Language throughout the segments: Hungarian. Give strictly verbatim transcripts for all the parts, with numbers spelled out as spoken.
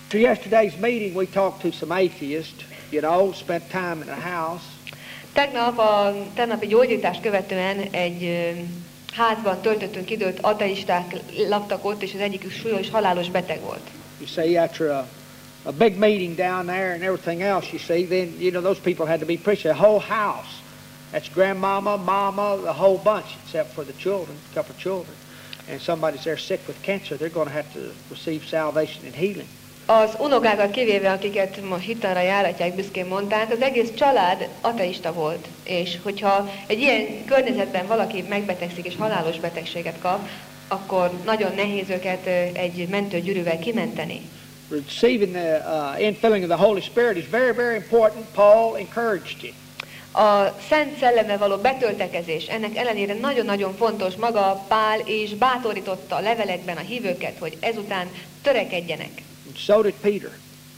After yesterday's meeting, we talked to some atheists, you know, spent time in the house. Tegnap a tegnapi gyógyítást követően egy ö, házban töltöttünk időt, ateisták laktak ott, és az egyikük súlyos halálos beteg volt. You see, after a, a big meeting down there and everything else, you see, then, you know, those people had to be preached. The whole house, that's grandmama, mama, the whole bunch, except for the children, a couple of children. And somebody's there sick with cancer, they're going to have to receive salvation and healing. Az unokákat kivéve, akiket most hitelre járatják, büszkén mondták, az egész család ateista volt. És hogyha egy ilyen környezetben valaki megbetegszik és halálos betegséget kap, akkor nagyon nehéz őket egy mentőgyűrűvel kimenteni. Receiving the uh, infilling of the Holy Spirit is very, very important. Paul encouraged it. A Szent Szellemmel való betöltekezés ennek ellenére nagyon-nagyon fontos. Maga Pál és bátorította a levelekben a hívőket, hogy ezután törekedjenek. And so did Peter.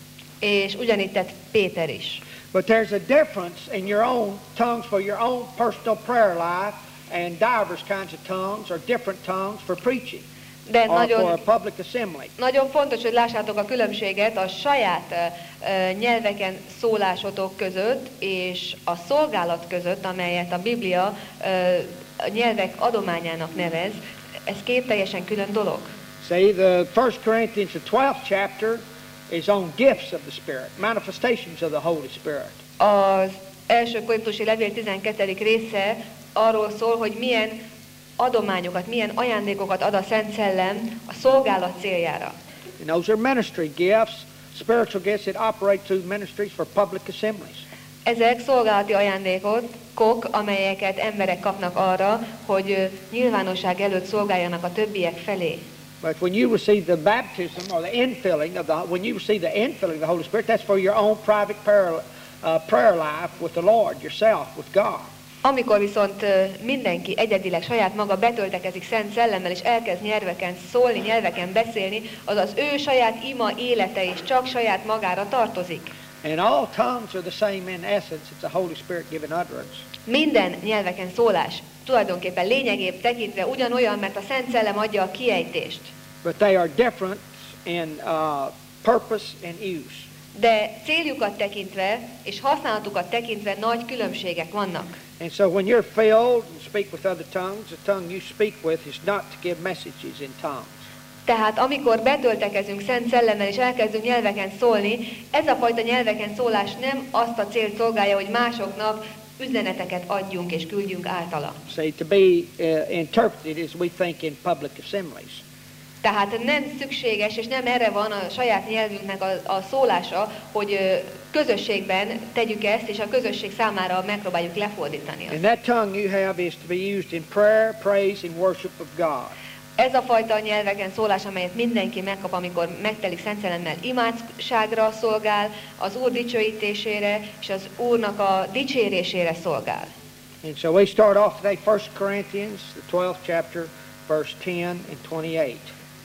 És ugyanígy tett Péter is. But there's a difference in your own tongues for your own personal prayer life and divers kinds of tongues or different tongues for preaching De or nagyon, for a public assembly. nagyon fontos, hogy lássátok a különbséget a saját uh, nyelveken szólásotok között és a szolgálat között, amelyet a Biblia uh, a nyelvek adományának nevez. Ez két teljesen külön dolog. See, the First Corinthians, the twelfth chapter, is on gifts of the Spirit, manifestations of the Holy Spirit. Az első korintusi levél tizenkettedik része arról szól, hogy milyen adományokat, milyen ajándékokat ad a Szent Szellem a szolgálat céljára. And those are ministry gifts, spiritual gifts that operate through ministries for public assemblies. Ezek szolgálati ajándékok, amelyeket emberek kapnak arra, hogy nyilvánosság előtt szolgáljanak a többiek felé. But when you receive the baptism or the infilling of the, when you receive the infilling of the Holy Spirit, that's for your own private prayer, uh, prayer life with the Lord, yourself, with God. Amikor viszont mindenki egyedileg saját maga betöltekezik Szent Szellemmel, és elkezd nyelveken szólni, nyelveken beszélni, az az ő saját ima élete is csak saját magára tartozik. And all tongues are the same in essence. It's a Holy Spirit given utterance. Minden nyelveken szólás tulajdonképpen lényegében tekintve ugyanolyan, mert a Szent Szellem adja a kiejtést. But they are different in uh, purpose and use. De céljukat tekintve és használatukat tekintve nagy különbségek vannak. And so when you're filled and speak with other tongues, the tongue you speak with is not to give messages in tongues. Tehát amikor betöltekezünk Szent Szellemmel és elkezdünk nyelveken szólni, ez a fajta nyelveken szólás nem azt a célt szolgálja, hogy másoknak üzeneteket adjunk és küldjünk általa. See, to be uh, interpreted as we think in public assemblies. Tehát nem szükséges, és nem erre van a saját nyelvünknek a, a szólása, hogy közösségben tegyük ezt, és a közösség számára megpróbáljuk lefordítani azt. And that tongue you have is to be used in prayer, praise, and worship of God. Ez a fajta nyelveken szólás, amelyet mindenki megkap, amikor megtelik Szent Szellemmel, imádságra szolgál, az Úr dicsőítésére és az Úrnak a dicsérésére szolgál. And so we start off today First Corinthians, the twelfth chapter, verse ten and twenty-eight.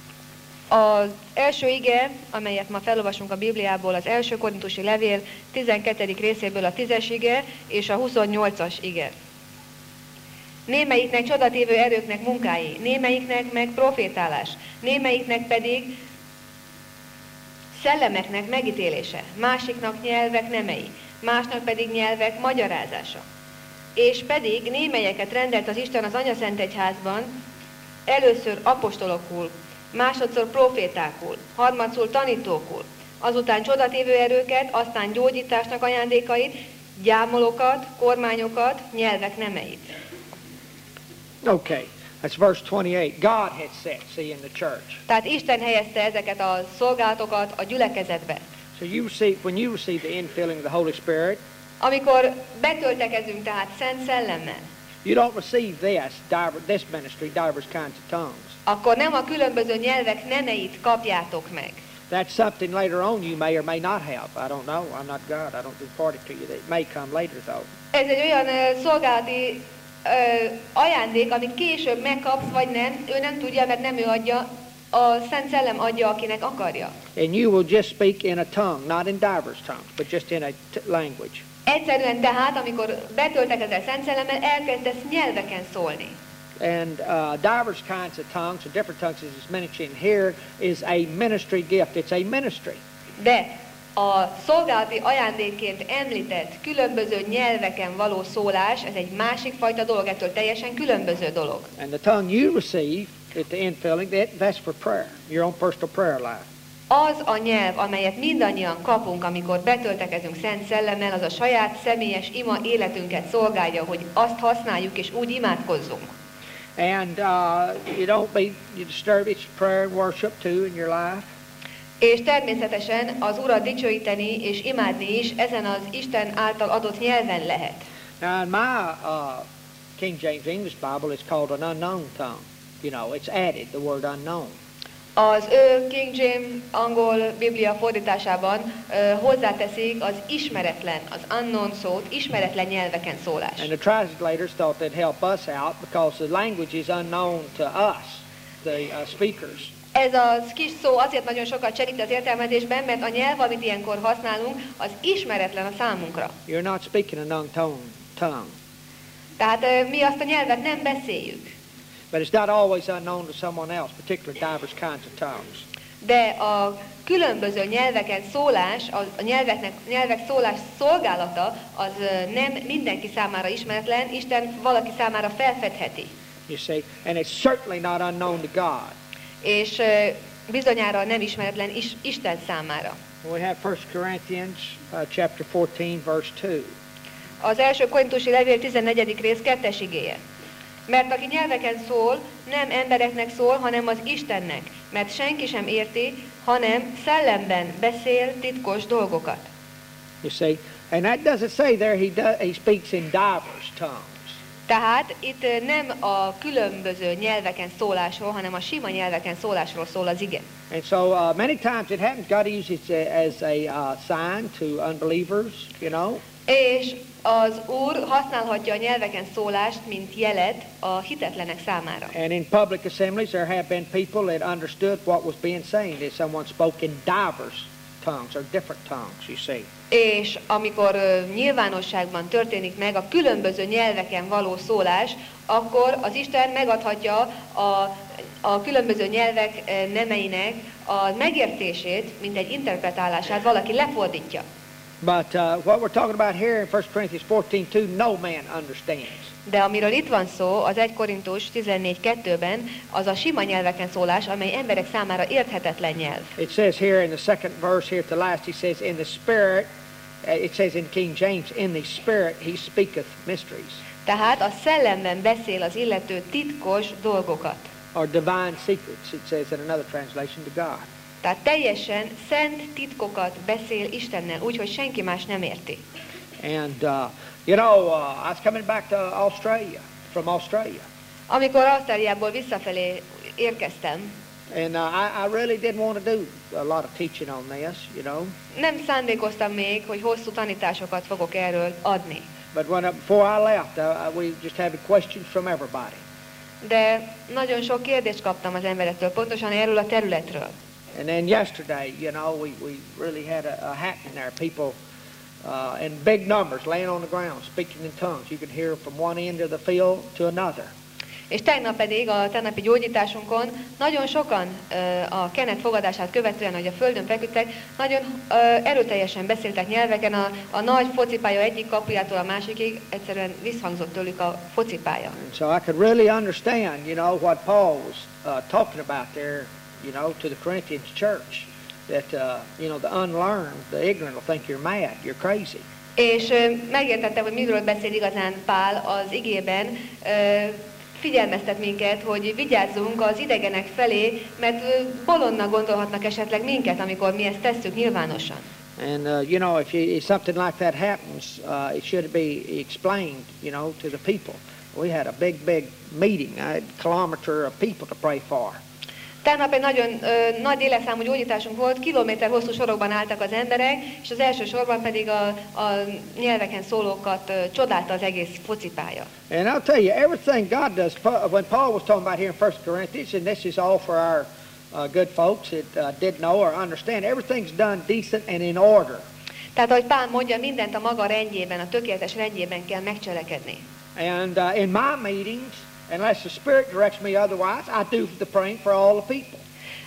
Az első ige, amelyet ma felolvasunk a Bibliából, az első korintusi levél tizenkettedik részéből a tízes ige és a huszonnyolcas ige. Némelyiknek csodatévő erőknek munkái, némelyiknek meg profétálás, némelyiknek pedig szellemeknek megítélése, másiknak nyelvek nemei, másnak pedig nyelvek magyarázása. És pedig némelyeket rendelt az Isten az Anyaszentegyházban, először apostolokul, másodszor profétákul, harmadszor tanítókul, azután csodatévő erőket, aztán gyógyításnak ajándékait, gyámolokat, kormányokat, nyelvek nemeit. Okay, that's verse twenty-eight. God had set, see, in the church. Tehát Isten helyezte ezeket a szolgálatokat a gyülekezetbe. So you receive, when you receive the infilling of the Holy Spirit, amikor betöltekezünk tehát Szent Szellemmel, you don't receive this, diver, this ministry, divers kinds of tongues. akkor nem a különböző nyelvek nemeit kapjátok meg. That's something later on you may or may not have. I don't know. I'm not God. I don't report it to you. It may come later, though. Ez egy olyan uh, szolgálati uh, ajándék, amit később megkapsz, vagy nem, ő nem tudja, mert nem ő adja, a Szent Szellem adja, akinek akarja. And you will just speak in a tongue, not in divers tongues, but just in a t- language. Egyszerűen tehát, amikor betöltekezel Szent Szellemmel, elkezdesz nyelveken szólni. And uh, divers kinds of tongues, or different tongues, as it's mentioned here, is a ministry gift. It's a ministry. De a szolgálati ajándékként említett különböző nyelveken való szólás, ez egy másik fajta dolog, ettől teljesen különböző dolog. And the tongue you receive at the infilling, that, that's for prayer, your own personal prayer life. Az a nyelv, amelyet mindannyian kapunk, amikor betöltekezünk Szent Szellemmel, az a saját személyes ima életünket szolgálja, hogy azt használjuk és úgy imádkozzunk. And uh, you don't be you disturb it's prayer and worship too in your life. És természetesen az Urat dicsőíteni és imádni is ezen az Isten által adott nyelven lehet. Now in my uh, King James English Bible, it's called an unknown tongue. You know, it's added the word unknown. Az ő King James angol Biblia fordításában uh, hozzáteszik az ismeretlen, az unknown szót, ismeretlen nyelveken szólás. And the translators thought they'd help us out because the language is unknown to us, the uh, speakers. Ez a kis szó azért nagyon sokat segít az értelmezésben, mert a nyelv, amit ilyenkor használunk, az ismeretlen a számunkra. You're not speaking an unknown tongue. Tehát uh, mi azt a nyelvet nem beszéljük. But it's not always unknown to someone else, particularly diverse kinds of tongues. De a különböző nyelveken szólás, a nyelveknek, nyelvek szólás szolgálata, az uh, nem mindenki számára ismeretlen, Isten valaki számára felfedheti. You see, and it's certainly not unknown to God. És uh, bizonyára nem ismeretlen is, Isten számára. We have First Corinthians uh, chapter fourteen, verse two. Az első korintusi levél tizennegyedik rész kettes igéje. Mert aki nyelveken szól, nem embereknek szól, hanem az Istennek, mert senki sem érti, hanem szellemben beszél titkos dolgokat. You see, and that doesn't say there he does, he speaks in diverse tongues. Tehát itt nem a különböző nyelveken szólásról, hanem a sima nyelveken szólásról szól az ige. And so uh, many times it happens God uses it as a uh, sign to unbelievers, you know. És az Úr használhatja a nyelveken szólást, mint jelet a hitetlenek számára. And in public assemblies there have been people that understood what was being said. That someone spoke in diverse tongues or different tongues, you see. És amikor uh, nyilvánosságban történik meg a különböző nyelveken való szólás, akkor az Isten megadhatja a, a különböző nyelvek uh, nemeinek a megértését, mint egy interpretálását, valaki lefordítja. But uh, what we're talking about here in First Corinthians fourteen two, no man understands. De amiről itt van szó, az egy Korintus tizennégy kettőben, az a sima nyelveken szólás, amely emberek számára érthetetlen nyelv. It says here in the second verse here at the last, he says, in the Spirit, uh, it says in King James, in the Spirit he speaketh mysteries. Tehát a szellemben beszél az illető titkos dolgokat. Or divine secrets, it says in another translation, to God. Tehát teljesen szent titkokat beszél Istennel, úgyhogy senki más nem érti. And, uh, you know, uh, I was coming back to Australia, from Australia. Amikor Ausztráliából visszafelé érkeztem, And uh, I, I really didn't want to do a lot of teaching on this, you know. nem szándékoztam még, hogy hosszú tanításokat fogok erről adni. But when, uh, before I left, uh, we just had questions from everybody. De nagyon sok kérdést kaptam az emberektől, pontosan erről a területről. And then yesterday, you know, we, we really had a, a happening there. People uh, in big numbers laying on the ground, speaking in tongues. You could hear from one end of the field to another. És tegnap pedig a tegnapi gyógyításunkon nagyon sokan a kenet fogadását követően, hogy a földön feküdtek, nagyon erőteljesen beszéltek nyelveken, a, a nagy focipálya egyik kapujától a másikig egyszerűen visszhangzott tőlük a focipálya. And so I could really understand, you know, what Paul was uh, talking about there, you know, to the Corinthians church. That, uh, you know, the unlearned, the ignorant will think you're mad, you're crazy. És megértette, hogy miről beszél igazán Pál az igében, figyelmeztet minket, hogy vigyázzunk az idegenek felé, mert bolondnak gondolhatnak esetleg minket, amikor mi ezt tesszük nyilvánosan. And uh, you know, if, you, if something like that happens, uh, it should be explained, you know, to the people. We had a big, big meeting. I had a kilometer of people to pray for. Tegnap egy nagyon ö, nagy életszámú gyógyításunk volt, kilométer hosszú sorokban álltak az emberek, és az első sorban pedig a, a nyelveken szólókat ö, csodálta az egész focipálya. And I'll tell you, everything God does, when Paul was talking about here in First Corinthians, and this is all for our uh, good folks that uh, did know or understand, everything's done decent and in order. Tehát, ahogy Pál mondja, mindent a maga rendjében, a tökéletes rendjében kell megcselekedni. And uh, in my meetings, unless the Spirit directs me otherwise, I do the praying for all the people.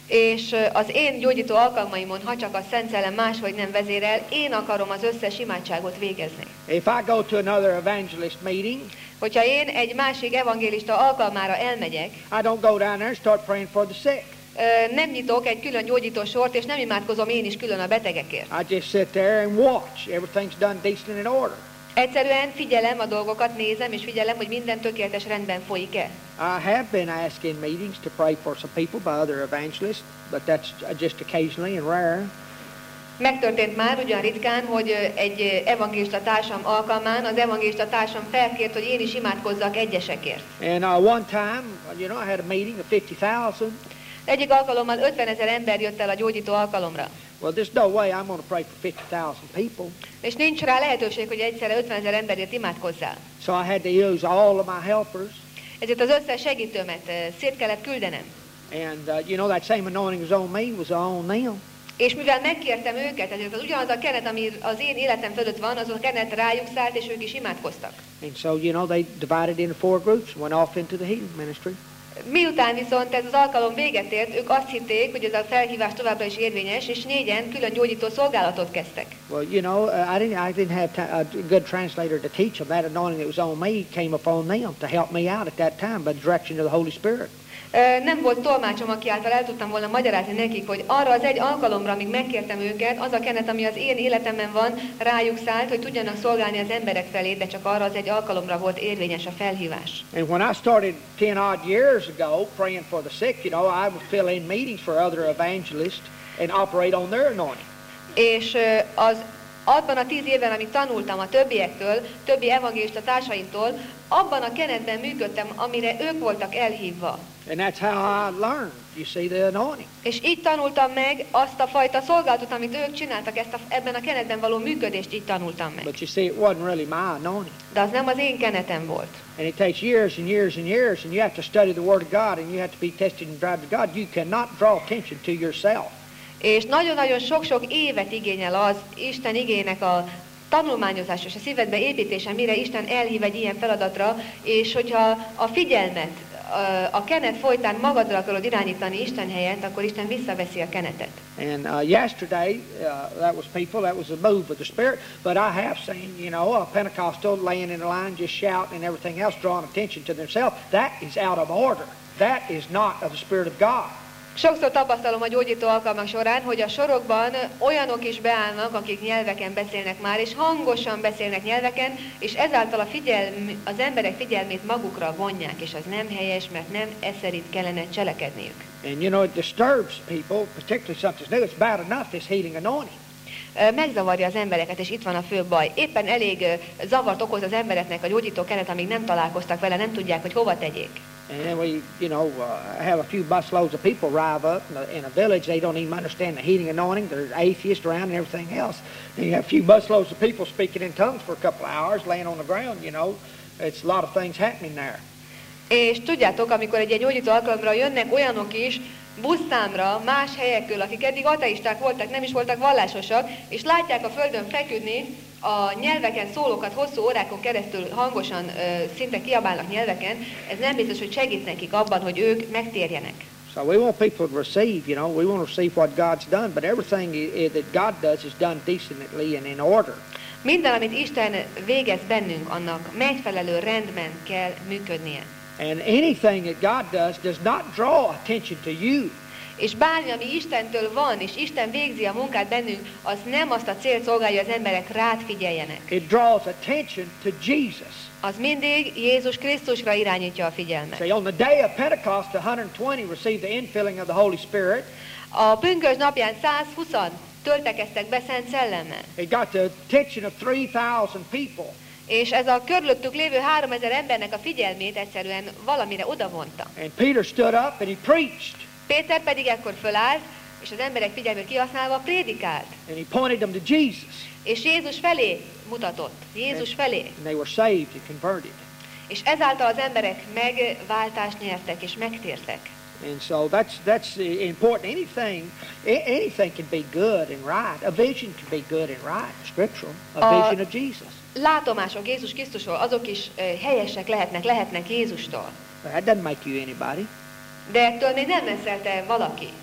És az én gyógyító alkalmaimon, ha csak a Szent Szellem máshogy nem vezérel, én akarom az összes imádságot végezni. If I go to another evangelist meeting, Hogyha én egy másik evangélista alkalmára elmegyek, I don't go down there and start praying for the sick. ö, nem nyitok egy külön gyógyító sort, és nem imádkozom én is külön a betegekért. I just sit there and watch. Everything's done decent and in order. Egyszerűen figyelem a dolgokat, nézem, és figyelem, hogy minden tökéletes rendben folyik-e. I have been asked in meetings to pray for some people by other evangelists, but that's just occasionally and rare. Megtörtént már ugyan ritkán, hogy egy evangélista társam alkalmán az evangélista társam felkért, hogy én is imádkozzak egyesekért. And uh, one time, you know, I had a meeting of fifty thousand. Egyik alkalommal ötvenezer ember jött el a gyógyító alkalomra. Well, there's no way I'm going to pray for fifty thousand people. És nincs rá lehetőség, hogy egyszerre ötvenezer emberért imádkozzál. So I had to use all of my helpers. Ezért az összes segítőmet eh, szét kellett küldenem. And, uh, you know, that same anointing was on me, was on them. És mivel megkértem őket, ezért az ugyanaz a kenet, ami az én életem fölött van, az a kenet rájuk szállt, és ők is imádkoztak. And so, you know, they divided into four groups, went off into the healing ministry. Miután viszont ez az alkalom véget ért, ők azt hitték, hogy ez a felhívás továbbra is érvényes, és négyen külön gyógyító szolgálatot kezdtek. Well, you know, uh, I didn't, I didn't have ta- a good translator to teach them. That anointing that was on me came upon them to help me out at that time by the direction of the Holy Spirit. Ö, Nem volt tolmácsom, aki által el tudtam volna magyarázni nekik, hogy arra az egy alkalomra, amíg megkértem őket, az a kenet, ami az én életemben van, rájuk szállt, hogy tudjanak szolgálni az emberek felé, de csak arra az egy alkalomra volt érvényes a felhívás. And when I started ten odd years ago praying for the sick, you know, I would fill in meetings for other evangelists and operate on their anointing. És ö, az abban a tíz évben, amíg tanultam a többiektől, többi evangélista társaimtól, abban a kenetben működtem, amire ők voltak elhívva. And that's how I learned, you see, the anointing. És így tanultam meg azt a fajta szolgálatot, amit ők csináltak, ezt a, ebben a kenetben való működést így tanultam meg. But you see, it wasn't really my anointing. De az nem az én kenetem volt. And it takes years and years and years, and you have to study the Word of God, and you have to be tested and tried to God. You cannot draw attention to yourself. És nagyon-nagyon sok-sok évet igényel az Isten igének a tanulmányozása és a szívedbe építése, mire Isten elhív egy ilyen feladatra, és hogyha a figyelmet, a kenet folytán magadra akarod irányítani Isten helyett, akkor Isten visszaveszi a kenetet. And uh, yesterday, uh, that was people, that was a move of the Spirit, but I have seen, you know, a Pentecostal laying in a line, just shouting and everything else, drawing attention to themselves. That is out of order. That is not of the Spirit of God. Sokszor tapasztalom a gyógyító alkalmak során, hogy a sorokban olyanok is beállnak, akik nyelveken beszélnek már, és hangosan beszélnek nyelveken, és ezáltal a figyelm, az emberek figyelmét magukra vonják, és az nem helyes, mert nem e szerint kellene cselekedniük. And you know, it disturbs people, particularly something new. It's bad enough, this healing anointing. Megzavarja az embereket, és itt van a fő baj. Éppen elég zavart okoz az embereknek a gyógyító kenet, amíg nem találkoztak vele, nem tudják, hogy hova tegyék. And then we, you know, uh, have a few busloads of people arrive up in a, in a village. They don't even understand the healing anointing. There's atheists around and everything else. Then you have a few busloads of people speaking in tongues for a couple of hours, laying on the ground, you know. It's a lot of things happening there. És tudjátok, amikor egy ilyen gyógyító alkalomra jönnek olyanok is, busztámra, más helyekről, akik eddig ateisták voltak, nem is voltak vallásosak, és látják a földön feküdni a nyelveken szólókat hosszú órákon keresztül hangosan, szinte kiabálnak nyelveken, ez nem biztos, hogy segít nekik abban, hogy ők megtérjenek. So we want people to receive, you know, we want to receive what God's done, but everything i- i- that God does is done decently and in order. Minden, amit Isten végez bennünk, annak megfelelő rendben kell működnie. And anything that God does does not draw attention to you. És bármi, ami Istentől van, és Isten végzi a munkát bennünk, az nem azt a célt szolgálja, hogy az emberek rád figyeljenek. It draws attention to Jesus. Az mindig Jézus Krisztusra irányítja a figyelmet. See, on the day of Pentecost, one hundred twenty received the infilling of the Holy Spirit. A pünkösd napján százhúszan töltekeztek be Szent Szellemmel. It got the attention of three thousand people. És ez a körülöttük lévő háromezer embernek a figyelmét egyszerűen valamire odavonta. And Peter stood up and he preached. Péter pedig ekkor fölállt, és az emberek figyelmét kihasználva prédikált. And he pointed them to Jesus. És Jézus felé mutatott. Jézus felé. And they were saved and converted. És ezáltal az emberek megváltást nyertek és megtértek. And so that's that's important. Anything anything can be good and right. A vision can be good and right, scriptural. A A- vision of Jesus. Látomások Jézus Krisztusról, azok is ö, helyesek lehetnek, lehetnek Jézustól. But that doesn't make you anybody. De ettől még nem leszel te valaki.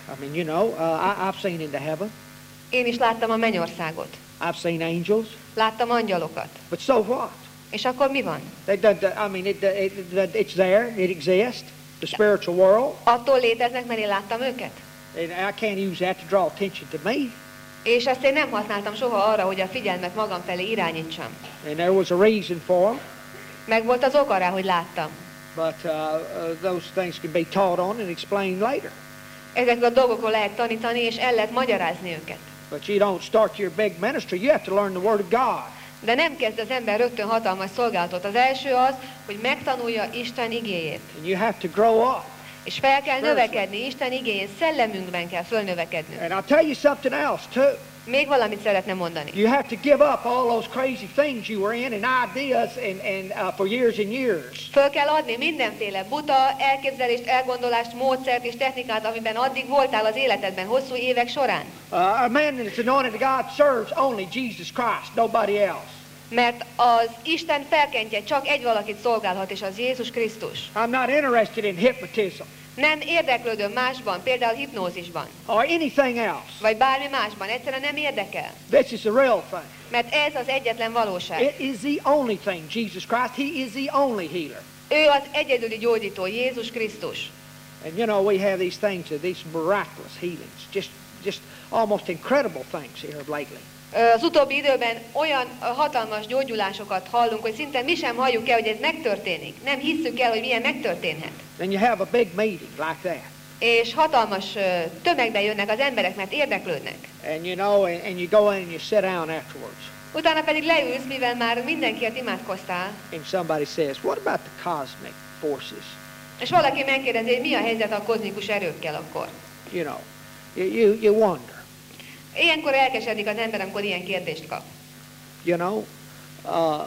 I mean, you know, uh, I, I've seen into heaven. Én is láttam a mennyországot. I've seen angels. Láttam angyalokat. But so what? És akkor mi van? They, they, they, I mean, it, it, it, it's there. It exists. The spiritual world. Attól léteznek, mert én láttam őket. And I can't use that to draw attention to me. És ezt én nem használtam soha arra, hogy a figyelmet magam felé irányítsam. And there was a reason for them. Meg volt az oka rá, hogy láttam. But uh, uh, those things can be taught on and explained later. Ezekről a dolgokról lehet tanítani, és el lehet magyarázni őket. But you don't start your big ministry. You have to learn the Word of God. De nem kezd az ember rögtön hatalmas szolgálatot. Az első az, hogy megtanulja Isten igéjét. And you have to grow up. És fel kell növekedni, Isten igéjén, szellemünkben kell fölnövekedni. And I'll tell you something else too. Még valamit szeretném mondani. You have to give up all those crazy things you were in and ideas and, and uh, for years and years. Föl kell adni mindenféle buta elképzelést, elgondolást, módszert és technikát, amiben addig voltál az életedben hosszú évek során. Uh, a man that's anointed of God serves only Jesus Christ, nobody else. Mert az Isten felkentje csak egy valakit szolgálhat, és az Jézus Krisztus. I'm not interested in hypnotism. Nem érdeklődöm másban, például hipnózisban. Or anything else. Vagy bármi másban, egyszerűen nem érdekel. This is the real thing. Mert ez az egyetlen valóság. It is the only thing, Jesus Christ. He is the only healer. Ő az egyedüli gyógyító, Jézus Krisztus. And you know, we have these things, these miraculous healings. Just, just almost incredible things here lately. Az utóbbi időben olyan hatalmas gyógyulásokat hallunk, hogy szinte mi sem halljuk el, hogy ez megtörténik. Nem hisszük el, hogy milyen megtörténhet. Then you have a big meeting like that. És hatalmas tömegben jönnek az emberek, mert érdeklődnek. And you know, and, and you go in and you sit down afterwards. Utána pedig leülsz, mivel már mindenkiért imádkoztál. And somebody says, what about the cosmic forces? És valaki megkérdezi, hogy mi a helyzet a kozmikus erőkkel akkor. You know, you, you, you wonder. Ilyenkor elkeseredik az ember, amikor ilyen kérdést kap. You know, uh,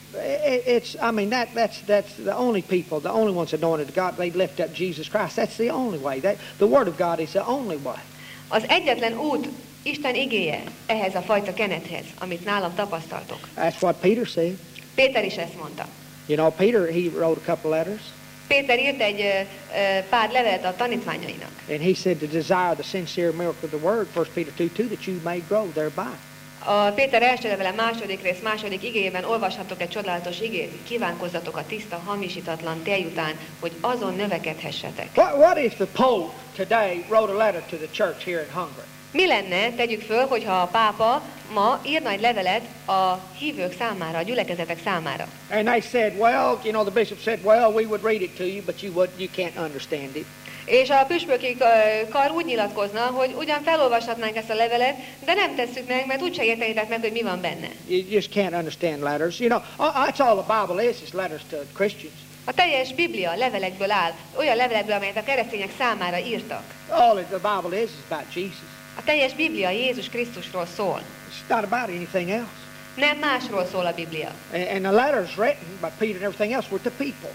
it, it's, I mean, that, that's, that's the only people, the only ones anointed of God, they lift up Jesus Christ. That's the only way. That, the Word of God is the only way. Az egyetlen út Isten igéje ehhez a fajta kenethez, amit nálam tapasztaltok. That's what Peter said. Péter is ezt mondta. You know, Peter, he wrote a couple letters. Péter írt egy ö, ö, pár levelet a tanítványainak. And he said to desire the sincere miracle of the Word, First Peter two two, that you may grow thereby. A Péter első levele második rész második igéjében olvashatok egy csodálatos igét, kívánkozzatok a tiszta, hamisítatlan tej után, hogy azon növekedhessetek. What, what if the Pope today wrote a letter to the church here in Hungary? Mi lenne, tegyük föl, hogyha a pápa ma írna egy levelet a hívők számára, a gyülekezetek számára. And they said, well, you know, the bishop said, well, we would read it to you, but you would, you can't understand it. És a püspöki kar úgy nyilatkozna, hogy ugyan felolvashatnánk ezt a levelet, de nem tesszük meg, mert úgyse értenitek meg, hogy mi van benne. You just can't understand letters. You know, that's all the Bible is, is letters to Christians. A teljes Biblia levelekből áll, olyan levelekből, amelyet a keresztények számára írtak. All that the Bible is is about Jesus. A teljes Biblia Jézus Krisztusról szól. It's not about anything else. Nem másról szól a Biblia. And, and the letters written by Peter and everything else were to people.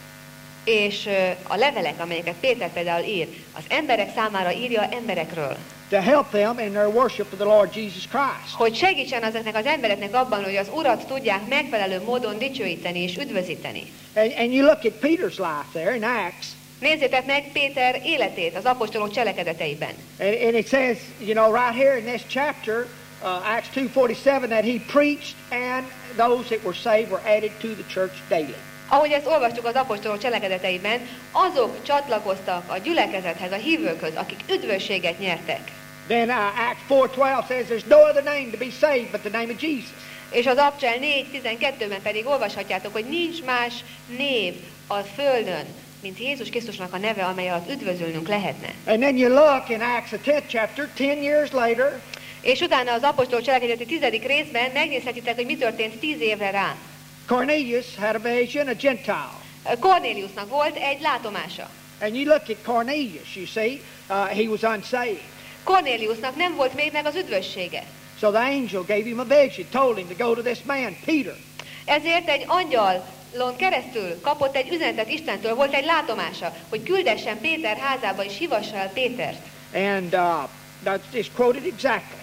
És uh, a levelek, amelyeket Péter például ír, az emberek számára írja emberekről. To help them in their worship of the Lord Jesus Christ. Hogy segítsen azoknak az embereknek abban, hogy az Urat tudják megfelelő módon dicsőíteni és üdvözíteni. And, and you look at Peter's life there in Acts. Nézzétek meg Péter életét az apostolok cselekedeteiben. And, and it says, you know, right here in this chapter, uh, Acts two forty-seven, that he preached and those that were saved were added to the church daily. Ahogy ezt olvastuk az apostolok cselekedeteiben, azok csatlakoztak a gyülekezethez, a hívőkhöz, akik üdvösséget nyertek. Then uh, Acts four twelve says there's no other name to be saved but the name of Jesus. És az Apcsel négy tizenkettőben pedig olvashatjátok, hogy nincs más név a földön, mint Jézus Krisztusnak a neve, amely alatt üdvözölnünk lehetne. And then you look in Acts the tenth chapter, ten years later. És utána az apostolok cselekedeti tizedik részben megnézhetitek, hogy mi történt tíz évre rá. Cornelius had a vision, a Gentile. Cornéliusnak volt egy látomása. And you look at Cornelius, you see, uh, he was unsaved. Cornéliusnak nem volt még meg az üdvössége. So the angel gave him a vision, told him to go to this man, Peter. Ezért egy angyalon keresztül kapott egy üzenetet Istentől, volt egy látomása, hogy küldessen Péter házába és hívassa el Pétert. And uh, that's just quoted exactly.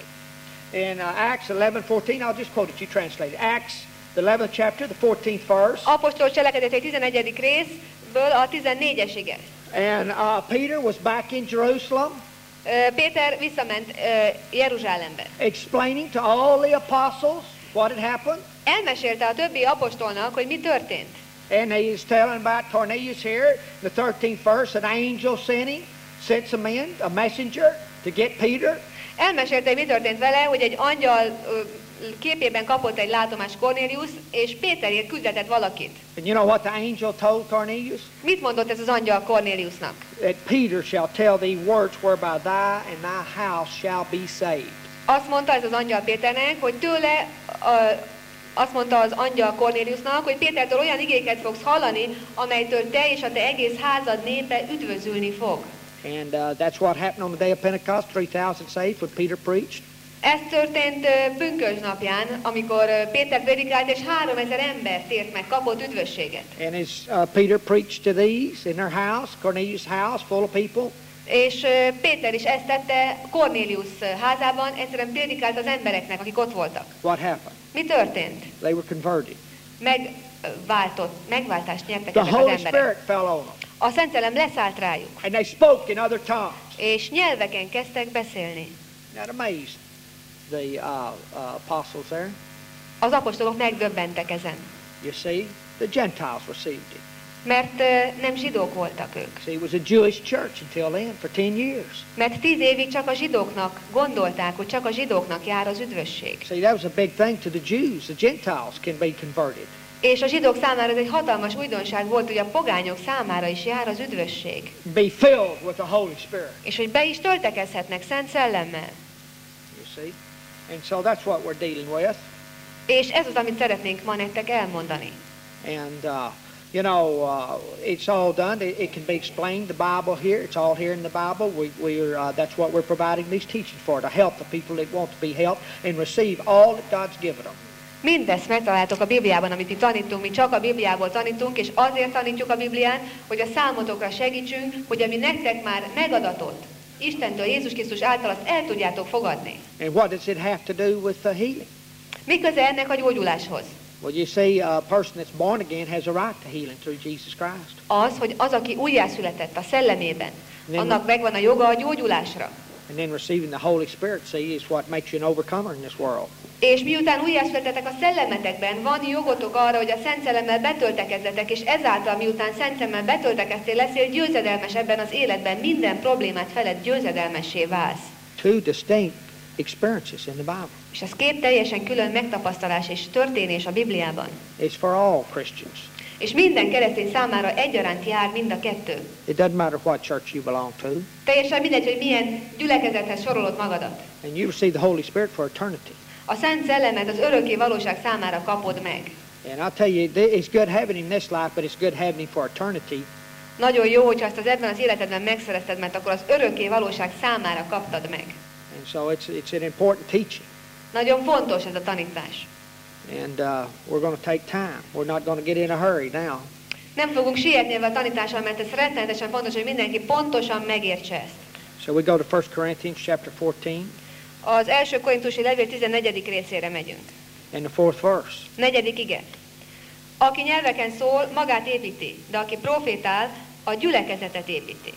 In uh, Acts eleven fourteen, I'll just quote it, you translate it. Acts, the eleventh chapter, the fourteenth verse. Apostol cselekedetei tizenegyedik részből a tizennégyesige. And uh, Peter was back in Jerusalem. Ö, Péter visszament ö, Jeruzsálembe. explaining to all the apostles what had happened. Elmesélte a többi apostolnak, hogy mi történt. And he is telling about Cornelius here, the thirteenth verse, an angel sent him, sent some men, a messenger, to get Peter. Elmesélte, hogy mi történt vele, hogy egy angyal ö, képében kapott egy látomást Cornélius, és Péterért küldetett valakit. And you know what the angel told Cornelius? Mit mondott ez az angyal Cornéliusnak? That Peter shall tell thee words whereby thy and thy house shall be saved. Azt mondta ez az angyal Péternek, hogy tőle, ö, azt mondta az angyal Cornéliusnak, hogy Pétertől olyan igéket fogsz hallani, amelytől te és a te egész házad népe üdvözülni fog. And uh, that's what happened on the day of Pentecost, three thousand saved when Peter preached. Ez történt ö, pünkösd napján, amikor ö, Péter prédikált, és háromezer ember tért meg, kapott üdvösséget. And as uh, Peter preached to these in their house, Cornelius' house, full of people, És ö, Péter is ezt tette Cornélius házában, egyszerűen prédikált az embereknek, akik ott voltak. what happened? Mi történt? They were converted. Megváltott, megváltást nyertek The ezek az Holy emberek. Spirit fell on them. A Szent Szellem leszállt rájuk, And they spoke in other tongues. és nyelveken kezdtek beszélni. That amazed the uh, uh, apostles there. Az apostolok megdöbbentek ezen, You see, the Gentiles received it. mert ö, nem zsidók voltak ők. See, it was a Jewish church until then, for ten years. Mert tíz évig csak a zsidóknak gondolták, hogy csak a zsidóknak jár az üdvösség. See, that was a big thing to the Jews. The Gentiles can be converted. És a zsidók számára ez egy hatalmas újdonság volt, hogy a pogányok számára is jár az üdvösség. Be filled with the Holy Spirit. És hogy be is töltekezhetnek Szent Szellemmel. You see? And so that's what we're dealing with. És ez az, amit szeretnénk ma nektek elmondani. And, uh, you know, uh, it's all done. It, it can be explained, the Bible here. It's all here in the Bible. We, we're, uh, that's what we're providing these teachings for, to help the people that want to be helped and receive all that God's given them. Mindezt megtaláltok a Bibliában, amit mi tanítunk, mi csak a Bibliából tanítunk, és azért tanítjuk a Biblián, hogy a számotokra segítsünk, hogy ami nektek már megadatott, Istentől, Jézus Krisztus által, azt el tudjátok fogadni. And what does it have to do with the healing? Mi köze ennek a gyógyuláshoz? Well, you see, a person that's born again has a right to healing through Jesus Christ. Az, hogy az, aki újjászületett a szellemében, Nem. annak megvan a joga a gyógyulásra. And then receiving the Holy Spirit, see, is what makes you an overcomer in this world. És miután újjászületetek a szellemetekben, van jogotok arra, hogy a Szent Szellemmel betöltekezzetek, és ezáltal, miután Szent Szellemmel betöltekeztél, leszel győzedelmes ebben az életben, minden problémát felett győzedelmessé válsz. Two distinct experiences in the Bible. És ez két teljesen külön megtapasztalás és történés a Bibliában. It's for all Christians. És minden keresztény számára egyaránt jár mind a kettő. It doesn't matter what church you belong to. Teljesen mindegy, hogy milyen gyülekezethez sorolod magadat. And you receive the Holy Spirit for eternity. A Szent Szellemet az örökké valóság számára kapod meg. And I'll tell you, it's good having him in this life, but it's good having him for eternity. Nagyon jó, hogyha azt az ebben az életedben megszerezted, mert akkor az örökké valóság számára kaptad meg. And so it's, it's an important teaching. Nagyon fontos ez a tanítás. And uh, we're going to take time. We're not going to get in a hurry now. Nem fogunk sietni ebben a tanítással, mert ez rettenetesen fontos, hogy mindenki pontosan megértse ezt. So we go to First Corinthians chapter fourteen Az első korintusi levél tizennegyedik részére megyünk. and the fourth verse. Negyedik ige. Aki nyelveken szól, magát építi, de aki profétál, a gyülekezetet építi.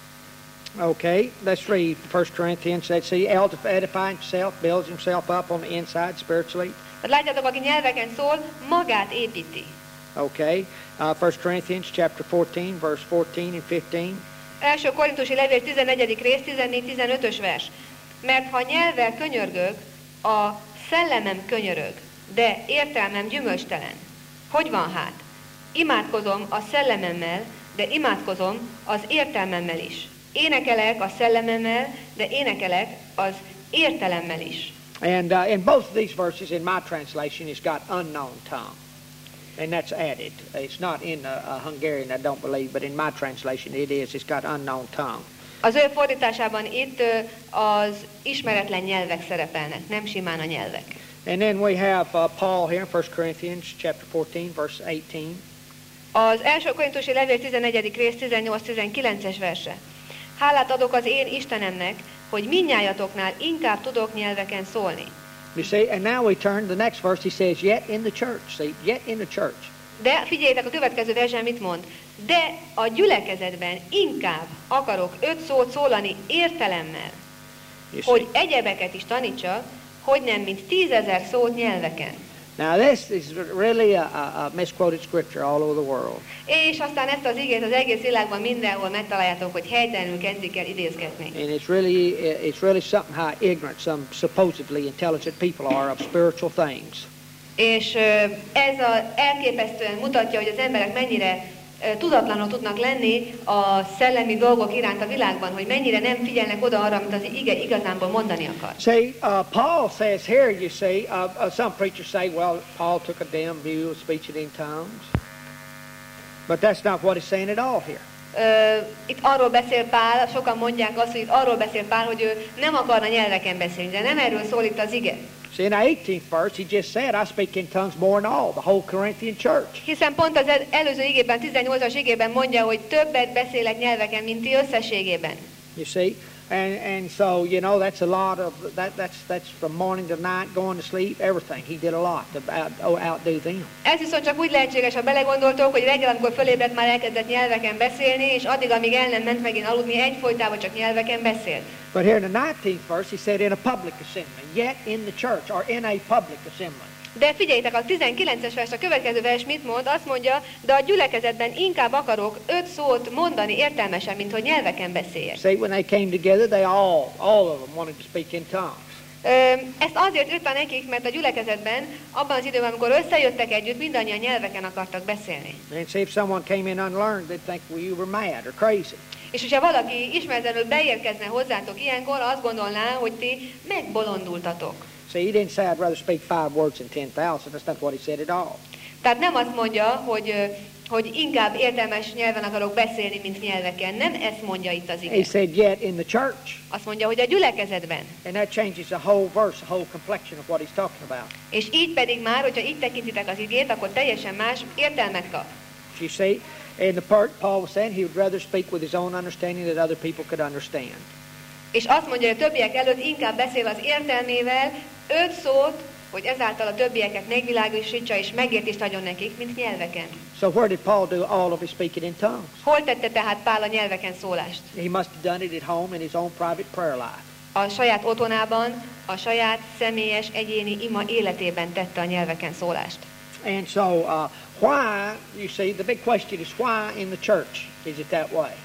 Okay, let's read First Corinthians. Let's see, edifying himself, builds himself up on the inside spiritually. Tehát látjátok, aki nyelveken szól, magát építi. Okay, uh, First Corinthians chapter fourteen, verse fourteen and fifteen. Első korintusi levél tizennegyedik rész, tizennégy tizenötös vers. Mert ha nyelvvel könyörgök, a szellemem könyörög, de értelmem gyümölcstelen. Hogy van hát? Imádkozom a szellememmel, de imádkozom az értelmemmel is. Énekelek a szellememmel, de énekelek az értelemmel is. And uh, in both of these verses, in my translation, it's got unknown tongue. And that's added. It's not in uh, uh, Hungarian, I don't believe, but in my translation it is. It's got unknown tongue. Az ő fordításában itt ö, az ismeretlen nyelvek szerepelnek, nem simán a nyelvek. And then we have uh, Paul here in First Corinthians chapter fourteen, verse eighteen. Az első korintusi levél tizennegyedik rész tizennyolc tizenkilences verse. Hálát adok az én Istenemnek, hogy mindnyájatoknál inkább tudok nyelveken szólni. You see, and now we turn to the next verse. He says, yet in the church. See, yet in the church. De figyeljétek, a következő versen mit mond? De a gyülekezetben inkább akarok öt szót szólani értelemmel, hogy egyebeket is tanítsak, hogy nem, mint tízezer szót nyelveken. Now this is really a, a, a misquoted scripture all over the world. És aztán ezt az igét az egész világban mindenhol megtaláljátok, hogy helytelenül kezdik el idézgetni. And it's really, it's really something how ignorant some supposedly intelligent people are of spiritual things. És ez az elképesztően mutatja, hogy az emberek mennyire tudatlanul tudnak lenni a szellemi dolgok iránt a világban, hogy mennyire nem figyelnek oda arra, amit az ige igazánból mondani akar. See, uh, Paul says here, you see, uh, uh, some preachers say, well, Paul took a dim view of speaking in tongues. But that's not what he's saying at all here. Uh, itt arról beszél Pál, sokan mondják azt, hogy itt arról beszél Pál, hogy ő nem akarna nyelveken beszélni, de nem erről szól itt az ige. See, in the eighteenth verse, he just said, I speak in tongues more than all, the whole Corinthian church. Hiszen pont az előző igében, tizennyolcas igében mondja, hogy többet beszélek nyelveken, mint ti összességében. You see, and and so you know that's a lot of that. That's that's from morning to night, going to sleep, everything. He did a lot to out, outdo them. Ez viszont csak úgy lehetséges, ha belegondoltok, hogy reggel, amikor fölébredt, már elkezdett nyelveken beszélni, és addig, amíg el nem ment megint aludni, egyfolytában csak nyelveken beszélt. But here in the nineteenth verse, he said, in a public assembly, yet in the church, or in a public assembly. De figyeljétek, a tizenkilences vers, a következő vers mit mond? Azt mondja, de a gyülekezetben inkább akarok öt szót mondani értelmesen, mint hogy nyelveken beszéljek. See, when they came together, they all, all of them wanted to speak in tongues. Ezt azért írta nekik, mert a gyülekezetben, abban az időben, amikor összejöttek együtt, mindannyian nyelveken akartak beszélni. And see, if someone came in unlearned, they'd think, well, you were mad or crazy. És hogyha valaki ismeretlenül beérkezne hozzátok ilyenkor, azt gondolná, hogy ti megbolondultatok. See, he didn't say, I'd rather speak five words than ten thousand. That's not what he said at all. Tehát nem azt mondja, hogy, hogy inkább értelmes nyelven akarok beszélni, mint nyelveken. Nem ezt mondja itt az ige. He said, yet in the church. Azt mondja, hogy a gyülekezetben. And that changes the whole verse, the whole complexion of what he's talking about. És így pedig már, hogyha így tekintitek az igét, akkor teljesen más értelmet kap. You see, in the part Paul was saying, he would rather speak with his own understanding that other people could understand. És azt mondja, hogy a többiek előtt inkább beszél az értelmével, öt szót, hogy ezáltal a többieket megvilágosítsa és megértést adjon nekik, mint nyelveken. So where did Paul do all of his speaking in tongues? Hol tette tehát Pál a nyelveken szólást? He must have done it at home in his own private prayer life. A saját otthonában, a saját személyes, egyéni ima életében tette a nyelveken szólást. And so uh, why, you see, the big question is why in the church is it that way?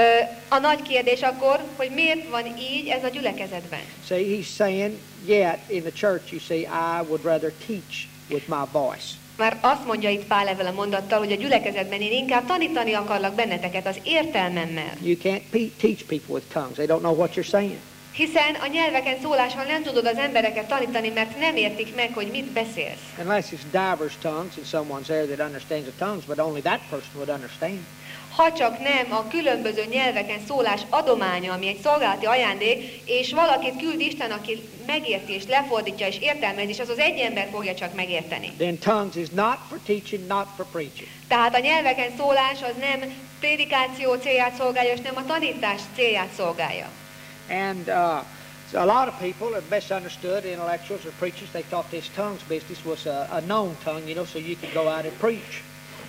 A nagy kérdés akkor, hogy miért van így ez a gyülekezetben? See, he's saying, yet in the church, you see, I would rather teach with my voice. Már azt mondja itt Pál ezzel a mondattal, hogy a gyülekezetben én inkább tanítani akarlak benneteket az értelmemmel. You can't pe- teach people with tongues. They don't know what you're saying. Hiszen a nyelveken szólással nem tudod az embereket tanítani, mert nem értik meg, hogy mit beszélsz. Unless it's diverse tongues and someone's there that understands the tongues, but only that person would understand. Ha csak nem a különböző nyelveken szólás adománya, ami egy szolgálati ajándék, és valakit küld Isten, aki megérti és lefordítja és értelmezi, és az az egy ember fogja csak megérteni. Then tongues is not for teaching, not for preaching. Tehát a nyelveken szólás az nem prédikáció célját szolgálja, és nem a tanítás célját szolgálja. And uh, so a lot of people have misunderstood, intellectuals or preachers, they thought this tongues business was a, a known tongue, you know, so you could go out and preach.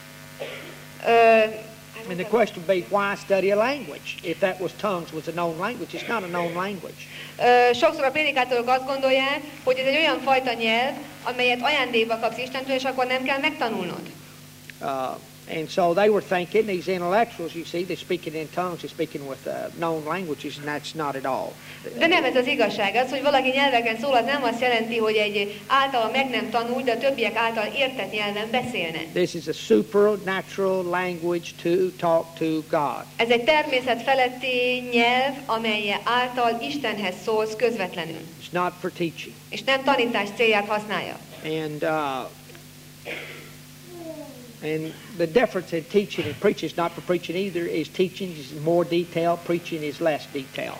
Uh, And the question would be, why study a language? If that was tongues was a known language, it's not a known language. Uh, sokszor a prédikátorok azt gondolják, hogy ez egy olyan fajta nyelv, amelyet ajándékba kapsz Istentől, és akkor nem kell megtanulnod. Uh, and so they were thinking, these intellectuals, you see, they're speaking in tongues, they're speaking with uh, known languages, and that's not at all. De nem ez az igazság. Az, hogy valaki nyelveken szól, az nem azt jelenti, hogy egy általa meg nem tanult, de a többiek által értett nyelven beszélne. This is a supernatural language to talk to God. Ez egy természet feletti nyelv, amely által Istenhez szólsz közvetlenül. It's not for teaching. És nem tanítás célját használja. And uh, and the difference in teaching and preaching is not for preaching either. Is teaching is more detail, preaching is less detail.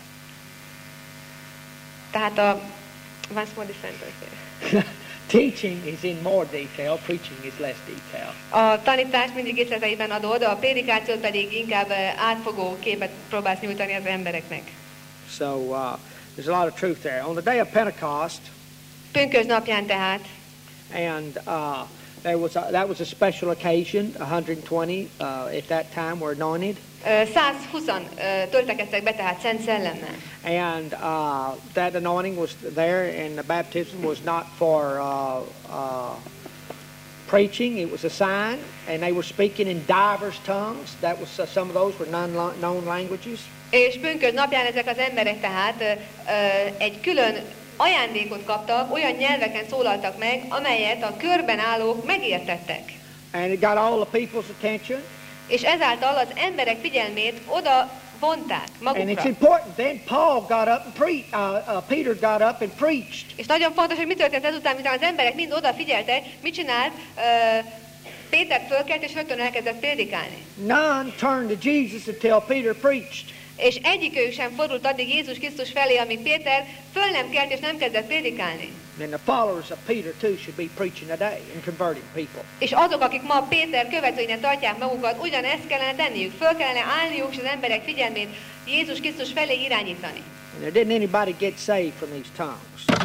Tehát a once more different. Teaching is in more detail, preaching is less detail. A tanítást mindig részleteiben adod, a prédikációt pedig inkább átfogó képet próbálsz nyújtani az embereknek. So uh, there's a lot of truth there. On the day of Pentecost, Pünkösd napján tehát, and uh, There was a, that was a special occasion. one hundred twenty uh, at that time were anointed. száz húszan uh, töltekeztek be, tehát Szent Szellemmel. And uh, that anointing was there, and the baptism was not for uh, uh, preaching. It was a sign, and they were speaking in divers tongues. That was uh, some of those were non-known languages. És pünkösd napján ezek az emberek tehát uh, uh, egy külön ajándékot kaptak, olyan nyelveken szólaltak meg, amelyet a körben állók megértettek. And it got all the people's attention. És ezáltal az emberek figyelmét oda vonták And it's magukra. important. Then Paul got up and preached. Uh, uh, Peter got up and preached. És nagyon fontos, hogy mi történt ezután, miután az emberek mind odafigyeltek, mit csinált? Uh, Péter fölkelt és rögtön elkezdett prédikálni. None turned to Jesus until Peter preached. És egyikük sem fordult addig Jézus Krisztus felé, amíg Péter föl nem kelt és nem kezdett prédikálni. And the followers of Peter too should be preaching today and converting people. És azok, akik ma Péter követőinek tartják magukat, ugyanezt kellene tenniük. Föl kellene állniuk, és az emberek figyelmét Jézus Krisztus felé irányítani. And there didn't anybody get saved from these tongues.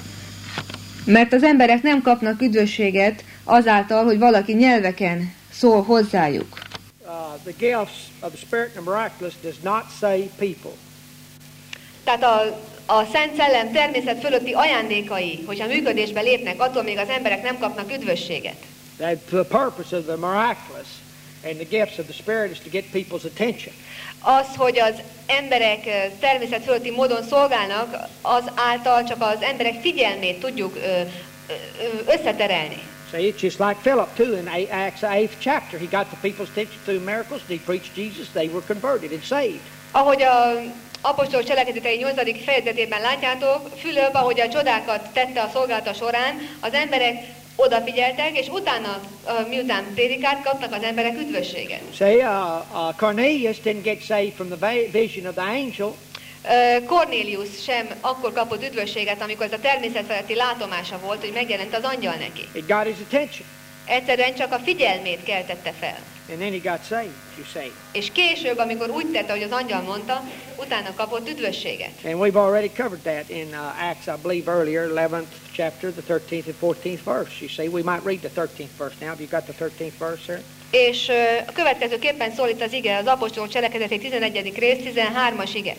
Mert az emberek nem kapnak üdvösséget azáltal, hogy valaki nyelveken szól hozzájuk. Uh, the gifts of the Spirit and the miraculous does not save people. Tehát a, a Szent Szellem természet fölötti ajándékai, hogyha működésbe lépnek, attól még az emberek nem kapnak üdvösséget. That the purpose of the miraculous and the gifts of the Spirit is to get people's attention. Az, hogy az emberek eh, természet fölötti módon szolgálnak, az által csak az emberek figyelmét tudjuk ö, ö, összeterelni. See, it's just like Philip too in Acts eighth chapter. He got the people's attention through miracles. He preached Jesus. They were converted and saved. Ahogy a apostol cselekedetei nyolcadik fejezetében látjátok, Fülöp, ahogy a csodákat tette a szolgálata során, az emberek odafigyeltek, és utána, miután prédikált, kapnak az emberek üdvösséget. See, uh, uh, Cornelius didn't get saved from the vision of the angel. Cornélius sem akkor kapott üdvösséget, amikor ez a természet feletti látomása volt, hogy megjelent az angyal neki. It got his attention. Egyszerűen csak a figyelmét keltette fel. And then he got saved, you say. És később, amikor úgy tette, hogy az angyal mondta, utána kapott üdvösséget. And we've already covered that in uh, Acts, I believe, earlier, eleventh chapter, the thirteenth and fourteenth verse. You see, we might read the thirteenth verse now. Have you got the thirteenth verse there? És uh, a következőképpen szól itt az ige, az apostolok cselekedetei tizenegyedik rész, tizenhármas ige.